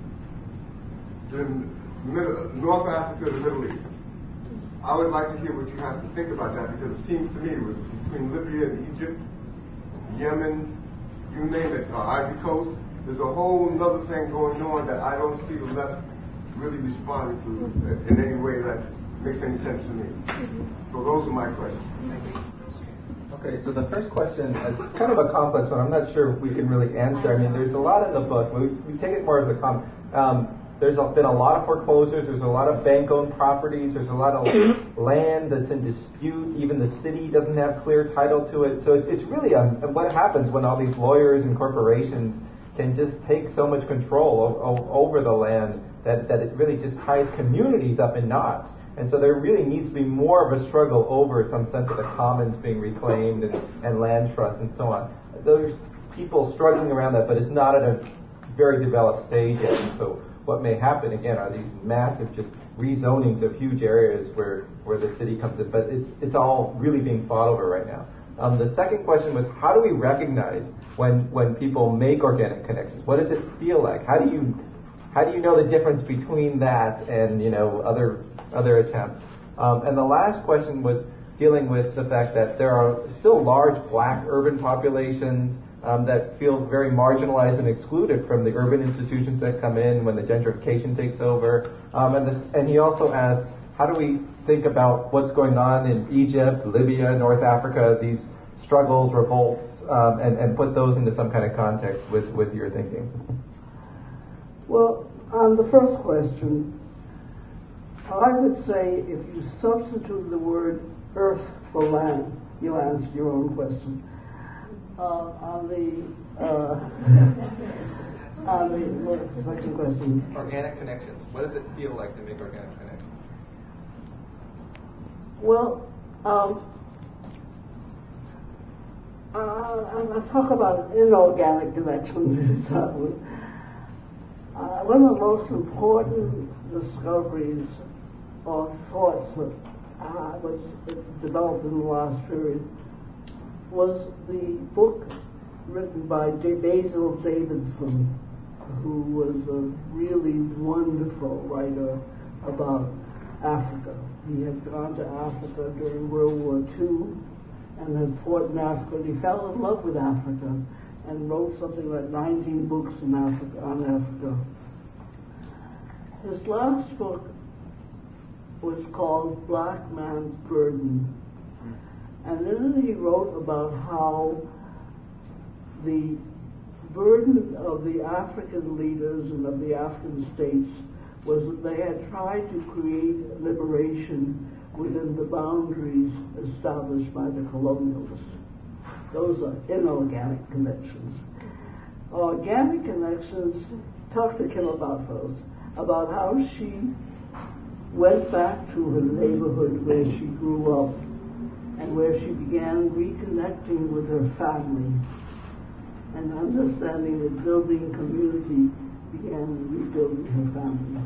In Middle, North Africa, the Middle East, I would like to hear what you have to think about that, because it seems to me, with, between Libya and Egypt, Yemen, you name it, uh, Ivory Coast, there's a whole other thing going on that I don't see the left really responding to in any way that makes any sense to me. So those are my questions.
Okay, so the first question is kind of a complex one. I'm not sure if we can really answer. I mean, there's a lot in the book. We, we take it more as a com. Um, there's a, been a lot of foreclosures. There's a lot of bank-owned properties. There's a lot of land that's in dispute. Even the city doesn't have clear title to it. So it's, it's really um, what happens when all these lawyers and corporations can just take so much control o- o- over the land that, that it really just ties communities up in knots. And so there really needs to be more of a struggle over some sense of the commons being reclaimed and, and land trust and so on. There's people struggling around that, but it's not at a very developed stage yet. And so what may happen, again, are these massive just rezonings of huge areas where, where the city comes in. But it's, it's all really being fought over right now. Um, the second question was, how do we recognize when, when people make organic connections? What does it feel like? How do you how do you know the difference between that and, you know, other other attempts? Um, and the last question was dealing with the fact that there are still large black urban populations um, that feel very marginalized and excluded from the urban institutions that come in when the gentrification takes over. Um, and, this, and he also asked, how do we think about what's going on in Egypt, Libya, North Africa, these struggles, revolts, um, and, and put those into some kind of context with, with your thinking?
Well, on the first question, I would say if you substitute the word earth for land, you answer your own question. Uh, on the uh, on the what's the second question?
Organic connections. What does it feel like to make organic connections?
Well, um, uh, I'll talk about inorganic connections. Uh, one of the most important discoveries or thoughts that uh, was developed in the last period was the book written by J. Basil Davidson, who was a really wonderful writer about Africa. He had gone to Africa during World War Two and had fought in Africa, and he fell in love with Africa and wrote something like nineteen books in Africa, on Africa. His last book was called Black Man's Burden. And then he wrote about how the burden of the African leaders and of the African states was that they had tried to create liberation within the boundaries established by the colonialists. Those are inorganic connections. Organic connections, talk to Kim about those, about how she went back to her neighborhood where she grew up and where she began reconnecting with her family and understanding that building community began rebuilding her family.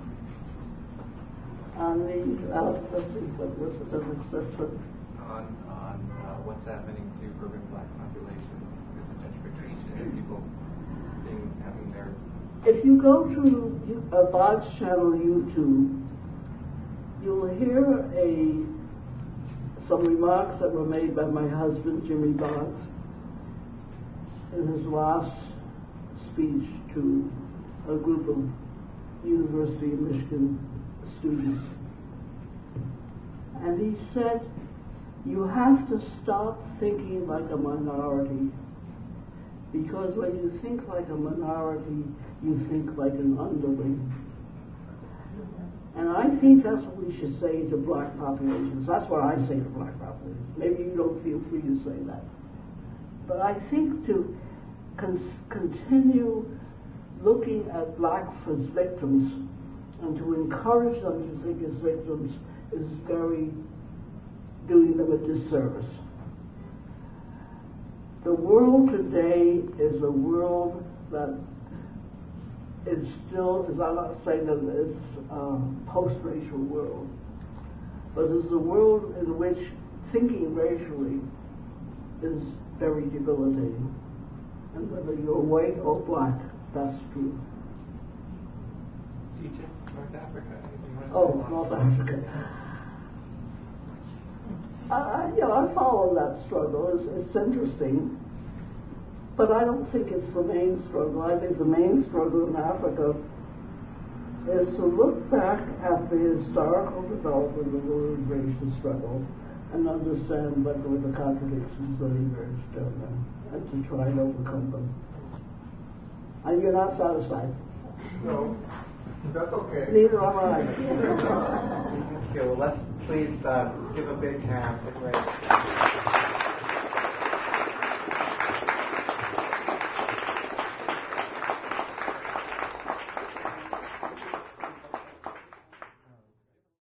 On the, uh, let's see, what was the next question?
On, on uh, what's happening to urban black populations because of gentrification and people being, having their...
If you go to a Boggs channel YouTube, you'll hear a some remarks that were made by my husband, Jimmy Boggs, in his last speech to a group of University of Michigan students. And he said, you have to stop thinking like a minority, because when you think like a minority, you think like an underling. And I think that's what we should say to black populations. That's what I say to black populations. Maybe you don't feel free to say that. But I think to con- continue looking at blacks as victims and to encourage them to think as victims is very doing them a disservice. The world today is a world that is still, is I'm not saying that it's a post-racial world, but it's a world in which thinking racially is very debilitating. And whether you're white or black, that's true.
Egypt, North Africa.
Oh, North Africa. I, you know, I follow that struggle. It's, it's interesting, but I don't think it's the main struggle. I think the main struggle in Africa is to look back at the historical development of the liberation struggle and understand what were the contradictions that emerged down there, and to try and overcome them. And you're not satisfied?
No, that's okay.
Neither am I.
Okay, well, let's please uh, give a big hand to Grace.